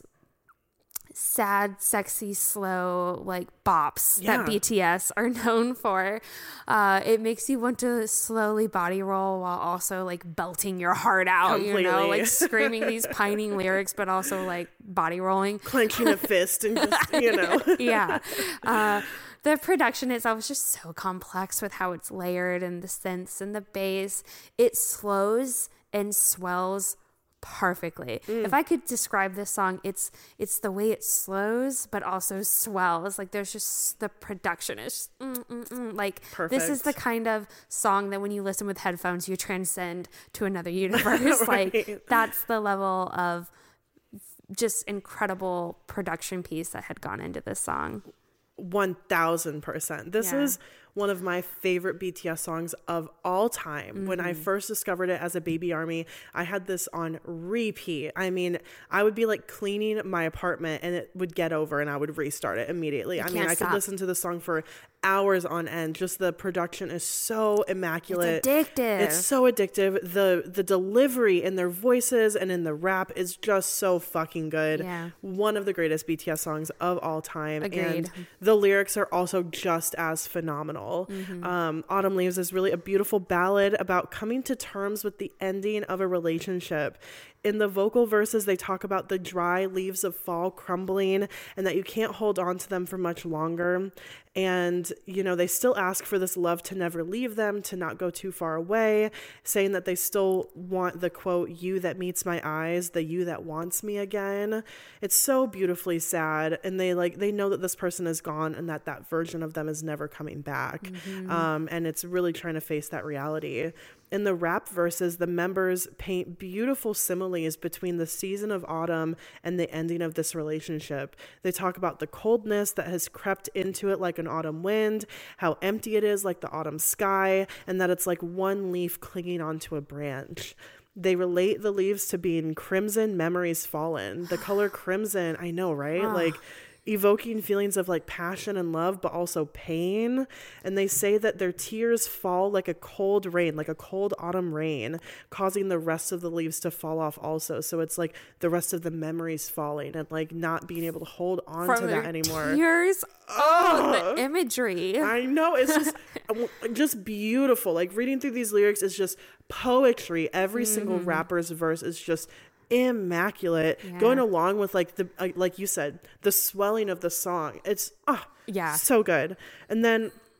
sad, sexy, slow, like bops yeah. that B T S are known for. Uh, it makes you want to slowly body roll while also like belting your heart out, Completely. you know, like screaming these pining lyrics, but also like body rolling. Clenching a fist and just, you know. yeah. Uh, the production itself is just so complex with how it's layered, and the synths and the bass. It slows and swells perfectly. Mm. If I could describe this song, it's it's the way it slows but also swells. Like there's just the production is mm, mm, mm. like Perfect. This is the kind of song that when you listen with headphones you transcend to another universe. Right. Like that's the level of just incredible production piece that had gone into this song. one thousand percent. This yeah. is one of my favorite B T S songs of all time. Mm-hmm. When I first discovered it as a baby army, I had this on repeat. I mean, I would be like cleaning my apartment and it would get over and I would restart it immediately. You I mean, I stop. could listen to the song for hours on end. Just the production is so immaculate. It's addictive. It's so addictive. The the delivery in their voices and in the rap is just so fucking good. Yeah. One of the greatest B T S songs of all time. Agreed. And the lyrics are also just as phenomenal. Mm-hmm. Um, Autumn Leaves is really a beautiful ballad about coming to terms with the ending of a relationship. In the vocal verses, they talk about the dry leaves of fall crumbling and that you can't hold on to them for much longer. And, you know, they still ask for this love to never leave them, to not go too far away, saying that they still want the, quote, you that meets my eyes, the you that wants me again. It's so beautifully sad. And they like, they know that this person is gone and that that version of them is never coming back. Mm-hmm. Um, and it's really trying to face that reality. In the rap verses, the members paint beautiful similes between the season of autumn and the ending of this relationship. They talk about the coldness that has crept into it like an autumn wind, how empty it is like the autumn sky, and that it's like one leaf clinging onto a branch. They relate the leaves to being crimson memories fallen. The color crimson, I know, right? Oh. Like evoking feelings of like passion and love, but also pain. And they say that their tears fall like a cold rain, like a cold autumn rain, causing the rest of the leaves to fall off also. So it's like the rest of the memories falling and like not being able to hold on From to that anymore. Tears. Oh, the imagery. I know. It's just, just beautiful. Like reading through these lyrics is just poetry. Every mm-hmm. single rapper's verse is just immaculate, yeah. going along with like the uh, like you said, the swelling of the song. It's oh yeah so good. And then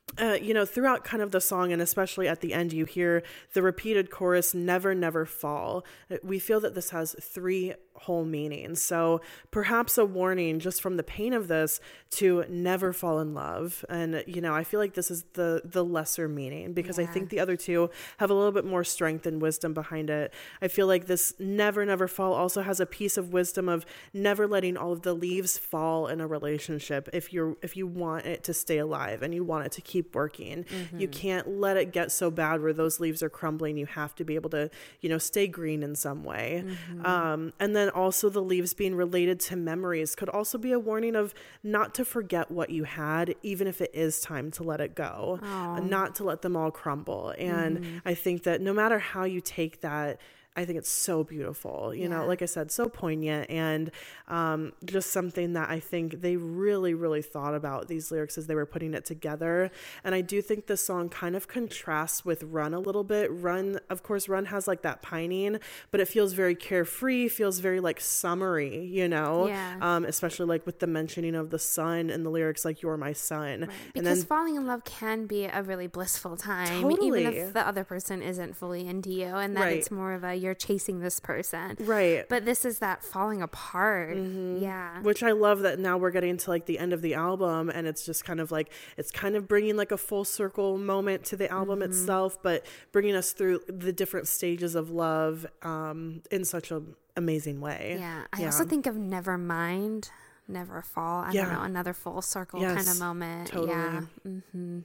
Uh, you know, throughout kind of the song, and especially at the end, you hear the repeated chorus, never, never fall. We feel that this has three whole meanings. So perhaps a warning just from the pain of this to never fall in love. And, you know, I feel like this is the, the lesser meaning, because yeah. I think the other two have a little bit more strength and wisdom behind it. I feel like this never, never fall also has a piece of wisdom of never letting all of the leaves fall in a relationship. If you're, if you want it to stay alive and you want it to keep working, mm-hmm. you can't let it get so bad where those leaves are crumbling. You have to be able to, you know, stay green in some way. Mm-hmm. Um, and then also the leaves being related to memories could also be a warning of not to forget what you had, even if it is time to let it go, Aww. Not to let them all crumble. And mm-hmm. I think that no matter how you take that, I think it's so beautiful, you yeah. know, like I said, so poignant, and um, just something that I think they really, really thought about these lyrics as they were putting it together. And I do think this song kind of contrasts with Run a little bit. Run, of course, Run has like that pining, but it feels very carefree, feels very like summery, you know, yeah. um, especially like with the mentioning of the sun in the lyrics, like "You're my sun." Right. And because then, falling in love can be a really blissful time, totally. even if the other person isn't fully into you, and that right. it's more of a you're chasing this person, right? But this is that falling apart. Mm-hmm. Yeah, which I love that now we're getting to like the end of the album, and it's just kind of like it's kind of bringing like a full circle moment to the album mm-hmm. itself, but bringing us through the different stages of love um in such an amazing way. Yeah, I yeah. also think of Nevermind, Never Fall. I yeah. don't know, another full circle yes, kind of moment. Totally. Yeah. Mm-hmm.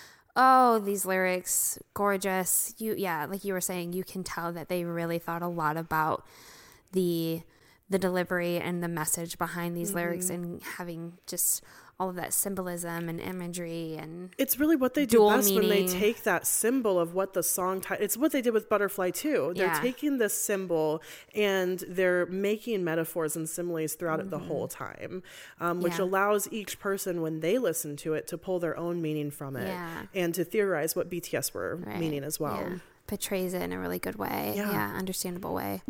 Oh, these lyrics, gorgeous. You, yeah, like you were saying, you can tell that they really thought a lot about the the delivery and the message behind these mm-hmm. lyrics, and having just all of that symbolism and imagery, and it's really what they do best meaning. When they take that symbol of what the song t- it's what they did with Butterfly too. They're yeah. taking this symbol and they're making metaphors and similes throughout mm-hmm. it the whole time, um, which yeah. allows each person when they listen to it to pull their own meaning from it yeah. and to theorize what B T S were right. meaning as well. Yeah. Portrays it in a really good way. Yeah, yeah understandable way.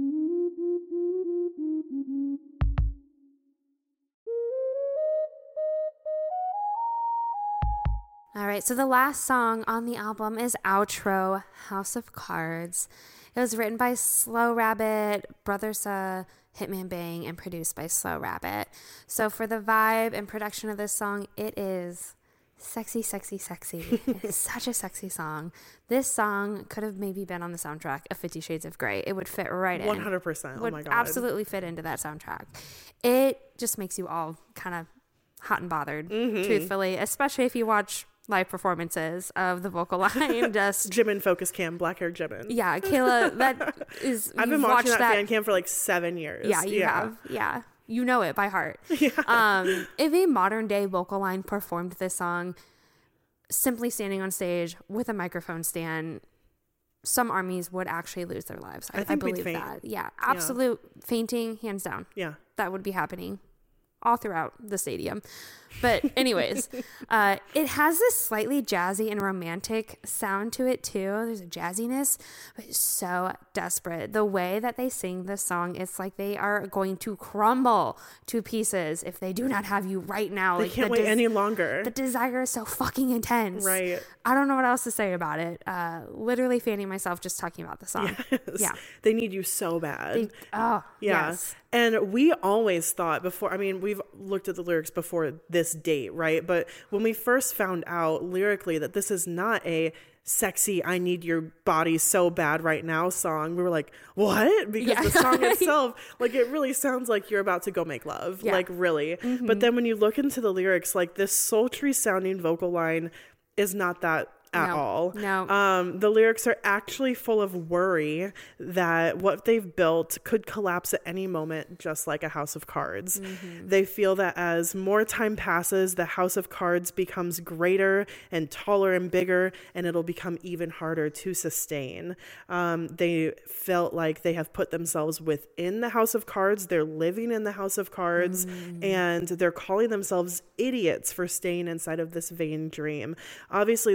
All right, so the last song on the album is Outro, House of Cards. It was written by Slow Rabbit, Brothers uh, Hitman Bang, and produced by Slow Rabbit. So for the vibe and production of this song, it is sexy, sexy, sexy. It's such a sexy song. This song could have maybe been on the soundtrack of Fifty Shades of Grey. It would fit right in. one hundred percent. Oh would my God. absolutely fit into that soundtrack. It just makes you all kind of hot and bothered, mm-hmm. truthfully, especially if you watch live performances of the vocal line. Just Jimin Focus Cam, black hair Jimin. Yeah, Kayla, that is. I've been watching that, that fan cam for like seven years. Yeah, you yeah. have. Yeah, you know it by heart. Yeah. Um, if a modern day vocal line performed this song, simply standing on stage with a microphone stand, some armies would actually lose their lives. I, I, think I believe we'd faint. that. Yeah, absolute yeah. fainting, hands down. Yeah, that would be happening all throughout the stadium. But anyways, uh, it has this slightly jazzy and romantic sound to it too. There's a jazziness, but it's so desperate. The way that they sing this song, it's like they are going to crumble to pieces if they do not have you right now. They like, can't the wait des- any longer. The desire is so fucking intense. Right. I don't know what else to say about it. Uh, literally fanning myself just talking about the song. Yes. Yeah. They need you so bad. They, oh, yeah. yes. And we always thought before, I mean, we've looked at the lyrics before this date, right? But when we first found out lyrically that this is not a sexy, I need your body so bad right now song, we were like, what? Because yeah. the song itself, like, it really sounds like you're about to go make love. Yeah. Like, really. Mm-hmm. But then when you look into the lyrics, like, this sultry sounding vocal line is not that at no, all. No. Um, the lyrics are actually full of worry that what they've built could collapse at any moment, just like a house of cards. Mm-hmm. They feel that as more time passes, the house of cards becomes greater and taller and bigger, and it'll become even harder to sustain. Um, they felt like they have put themselves within the house of cards. They're living in the house of cards, mm. and they're calling themselves idiots for staying inside of this vain dream. Obviously, this house of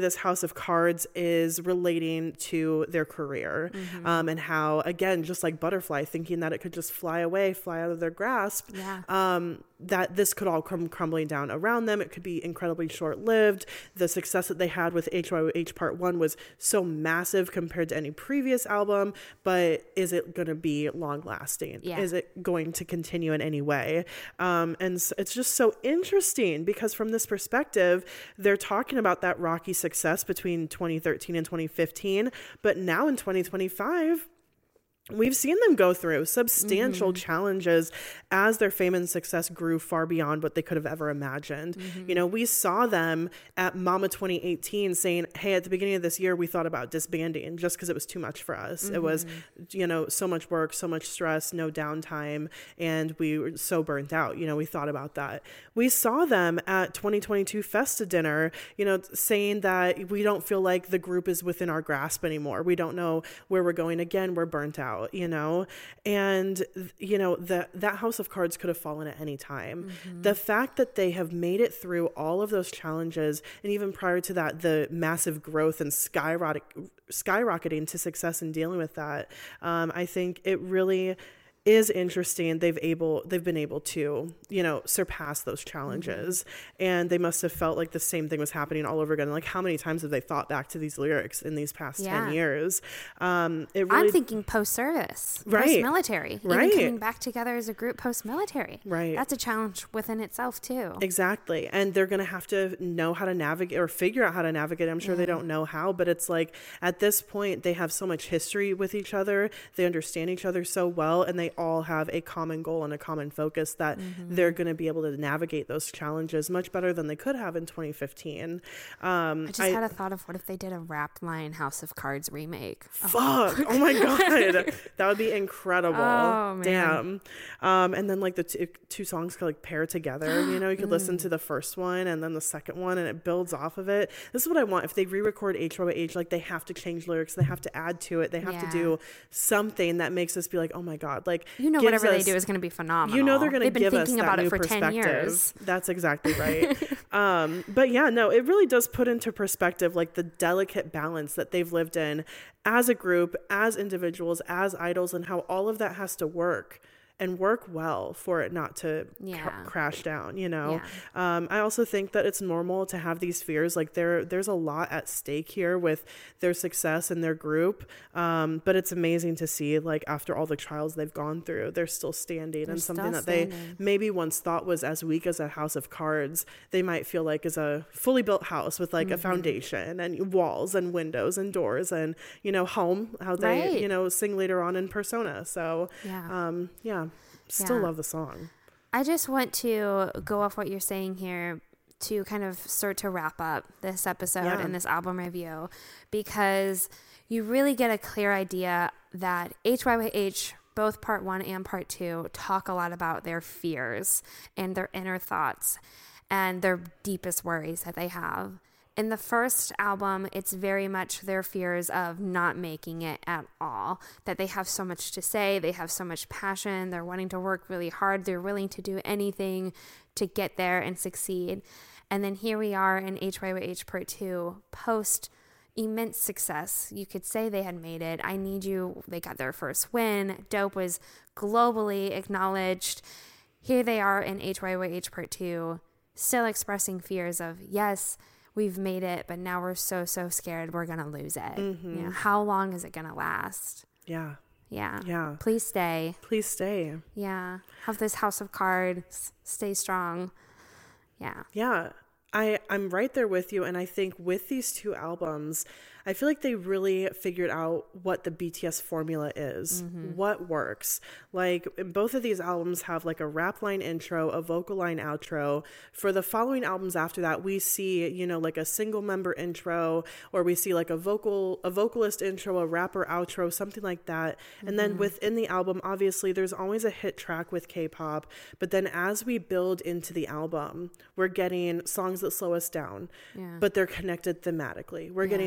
of Cards is relating to their career, mm-hmm. um, and how, again, just like Butterfly, thinking that it could just fly away, fly out of their grasp, yeah. um, that this could all come crumbling down around them. It could be incredibly short-lived. The success that they had with H Y Y H Part one was so massive compared to any previous album, but is it going to be long-lasting? Yeah. Is it going to continue in any way? Um, and so it's just so interesting because from this perspective, they're talking about that rocky success between twenty thirteen and twenty fifteen, but now in twenty twenty-five, we've seen them go through substantial mm-hmm. challenges as their fame and success grew far beyond what they could have ever imagined. Mm-hmm. You know, we saw them at Mama twenty eighteen saying, hey, at the beginning of this year, we thought about disbanding just because it was too much for us. Mm-hmm. It was, you know, so much work, so much stress, no downtime, and we were so burnt out. You know, we thought about that. We saw them at twenty twenty-two Festa dinner, you know, saying that we don't feel like the group is within our grasp anymore. We don't know where we're going. Again, we're burnt out. You know, and you know, that that House of Cards could have fallen at any time. Mm-hmm. The fact that they have made it through all of those challenges, and even prior to that, the massive growth and skyrocket skyrocketing to success in dealing with that, um, I think it really is interesting. They've able they've been able to, you know, surpass those challenges, mm-hmm. and they must have felt like the same thing was happening all over again. Like, how many times have they thought back to these lyrics in these past yeah. ten years? Um, it really, I'm thinking post-service, right. post-military, right. even coming back together as a group post-military. Right, that's a challenge within itself too. Exactly, and they're going to have to know how to navigate or figure out how to navigate. I'm sure yeah. they don't know how, but it's like at this point they have so much history with each other. They understand each other so well, and they all have a common goal and a common focus that mm-hmm. they're going to be able to navigate those challenges much better than they could have in twenty fifteen. Um, I just I, had a thought of what if they did a Rap Line House of Cards remake. Fuck. Oh, oh my God. That would be incredible. Oh, man. Damn. Um, and then like the t- two songs could like pair together, you know, you could mm. listen to the first one and then the second one and it builds off of it. This is what I want. If they re-record H Y Y H, like they have to change lyrics. They have to add to it. They have yeah. to do something that makes us be like, oh my God, like, you know, whatever us, they do is going to be phenomenal. You know, they're going to give us that about new it for perspective. ten years. That's exactly right. um, but yeah, no, it really does put into perspective like the delicate balance that they've lived in as a group, as individuals, as idols, and how all of that has to work and work well for it not to yeah. cr- crash down, you know? Yeah. Um, I also think that it's normal to have these fears. Like there, there's a lot at stake here with their success and their group. Um, but it's amazing to see, like, after all the trials they've gone through, they're still standing. They're and something still that standing. they maybe once thought was as weak as a House of Cards, they might feel like is a fully built house with like mm-hmm. a foundation and walls and windows and doors and, you know, home, how they, right. you know, sing later on in Persona. So, yeah. um, yeah. Still yeah. love the song. I just want to go off what you're saying here to kind of start to wrap up this episode yeah. and this album review, because you really get a clear idea that H Y Y H, both part one and part two, talk a lot about their fears and their inner thoughts and their deepest worries that they have. In the first album, it's very much their fears of not making it at all, that they have so much to say, they have so much passion, they're wanting to work really hard, they're willing to do anything to get there and succeed. And then here we are in H Y Y H Part two, post immense success. You could say they had made it. I Need You, they got their first win. Dope was globally acknowledged. Here they are in H Y Y H Part two, still expressing fears of, yes, we've made it, but now we're so, so scared we're going to lose it. Mm-hmm. You know, how long is it going to last? Yeah. Yeah. Yeah. Please stay. Please stay. Yeah. Have this House of Cards. Stay strong. Yeah. Yeah. I, I'm right there with you. And I think with these two albums, I feel like they really figured out what the B T S formula is, mm-hmm. what works. Like both of these albums have like a rap line intro, a vocal line outro. For the following albums after that, we see, you know, like a single member intro, or we see like a vocal, a vocalist intro, a rapper outro, something like that. Mm-hmm. And then within the album, obviously there's always a hit track with K-pop. But then as we build into the album, we're getting songs that slow us down, yeah. but they're connected thematically. We're yeah. getting songs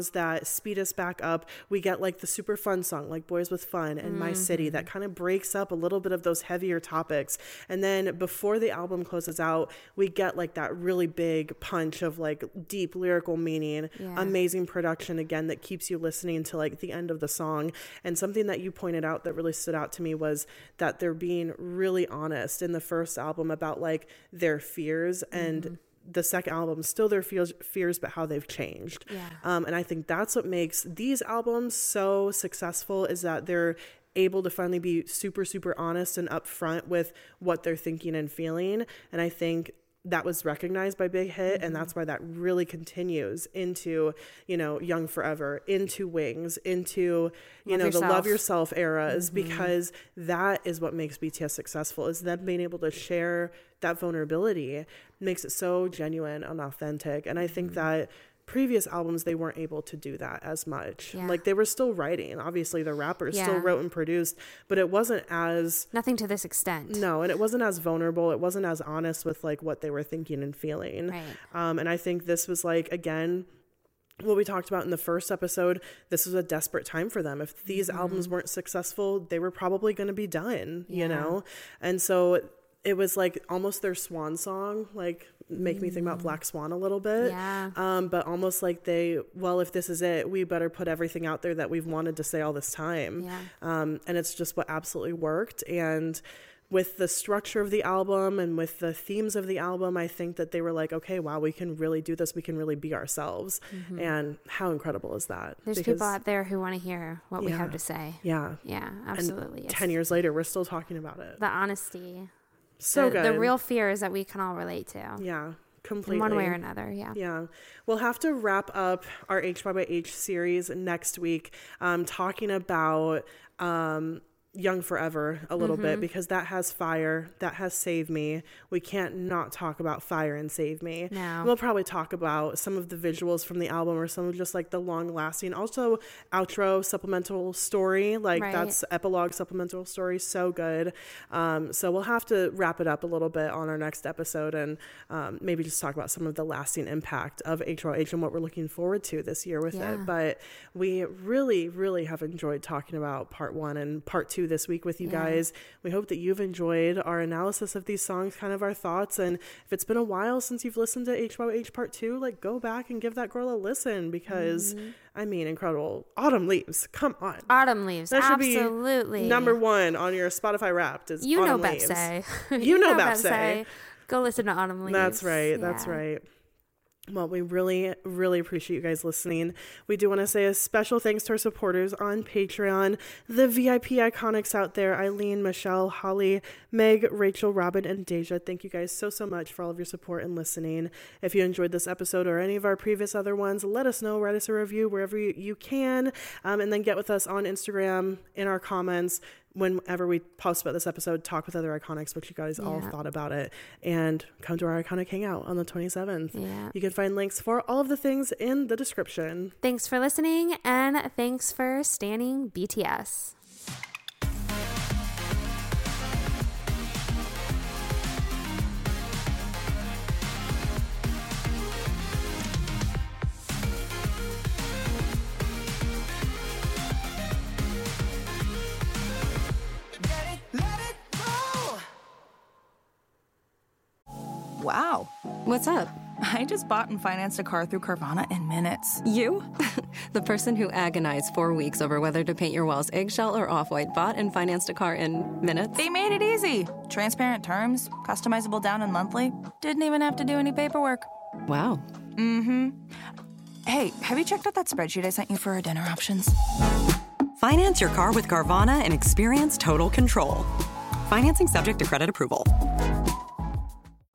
songs that speed us back up. We get like the super fun song, like Boys with Fun and mm-hmm. My City, that kind of breaks up a little bit of those heavier topics. And then before the album closes out, we get like that really big punch of like deep lyrical meaning, yeah. amazing production again that keeps you listening to like the end of the song. And something that you pointed out that really stood out to me was that they're being really honest in the first album about like their fears, and mm-hmm. the second album still their fears fears but how they've changed. Yeah. Um, and I think that's what makes these albums so successful, is that they're able to finally be super super honest and upfront with what they're thinking and feeling. And I think that was recognized by Big Hit, mm-hmm. and that's why that really continues into, you know, Young Forever, into Wings, into, you love know, yourself. the Love Yourself eras, mm-hmm. because that is what makes B T S successful, is them being able to share that vulnerability, makes it so genuine and authentic. And I think mm-hmm. that previous albums, they weren't able to do that as much. Yeah. Like they were still writing, obviously the rappers yeah. still wrote and produced, but it wasn't as nothing to this extent. No, and it wasn't as vulnerable. It wasn't as honest with like what they were thinking and feeling. Right. Um, and I think this was like, again, what we talked about in the first episode, this was a desperate time for them. If these mm-hmm. albums weren't successful, they were probably going to be done, yeah. you know? And so it was like almost their swan song, like make mm. me think about Black Swan a little bit. Yeah. Um, but almost like they, well, if this is it, we better put everything out there that we've wanted to say all this time. Yeah. Um, and it's just what absolutely worked. And with the structure of the album and with the themes of the album, I think that they were like, okay, wow, we can really do this. We can really be ourselves. Mm-hmm. And how incredible is that? There's because, people out there who want to hear what yeah, we have to say. Yeah. Yeah, absolutely. And ten years later, we're still talking about it. The honesty. So the, good. The real fears that we can all relate to. Yeah, completely. In one way or another, yeah. Yeah. We'll have to wrap up our H Y Y H series next week, um, talking about um, Young Forever a little mm-hmm. bit, because that has Fire, that has Save Me. We can't not talk about Fire and Save Me. No. We'll probably talk about some of the visuals from the album, or some of just like the long lasting, also outro supplemental story, like right. that's epilogue supplemental story, so good. Um, so we'll have to wrap it up a little bit on our next episode, and um, maybe just talk about some of the lasting impact of H Y Y H and what we're looking forward to this year with yeah. it. But we really, really have enjoyed talking about part one and part two this week with you yeah. guys. We hope that you've enjoyed our analysis of these songs, kind of our thoughts. And if it's been a while since you've listened to H Y Y H part two, like go back and give that girl a listen, because mm-hmm. I mean, incredible. Autumn Leaves, come on. Autumn Leaves, that should absolutely be number one on your Spotify Wrapped. Is you Autumn know Leaves. Bepsay. you, you know, know Bepsay. Bepsay. Go listen to Autumn Leaves. That's right. Yeah. That's right. Well, we really, really appreciate you guys listening. We do want to say a special thanks to our supporters on Patreon, the V I P iconics out there, Eileen, Michelle, Holly, Meg, Rachel, Robin, and Deja. Thank you guys so, so much for all of your support and listening. If you enjoyed this episode or any of our previous other ones, let us know, write us a review wherever you, you can, um, and then get with us on Instagram, in our comments. Whenever we post about this episode, talk with other iconics, what you guys yeah. all thought about it, and come to our iconic hangout on the twenty-seventh. Yeah. You can find links for all of the things in the description. Thanks for listening, and thanks for standing B T S. Wow. What's up? I just bought and financed a car through Carvana in minutes. You? The person who agonized four weeks over whether to paint your walls eggshell or off-white bought and financed a car in minutes? They made it easy. Transparent terms, customizable down and monthly. Didn't even have to do any paperwork. Wow. Mm-hmm. Hey, have you checked out that spreadsheet I sent you for our dinner options? Finance your car with Carvana and experience total control. Financing subject to credit approval.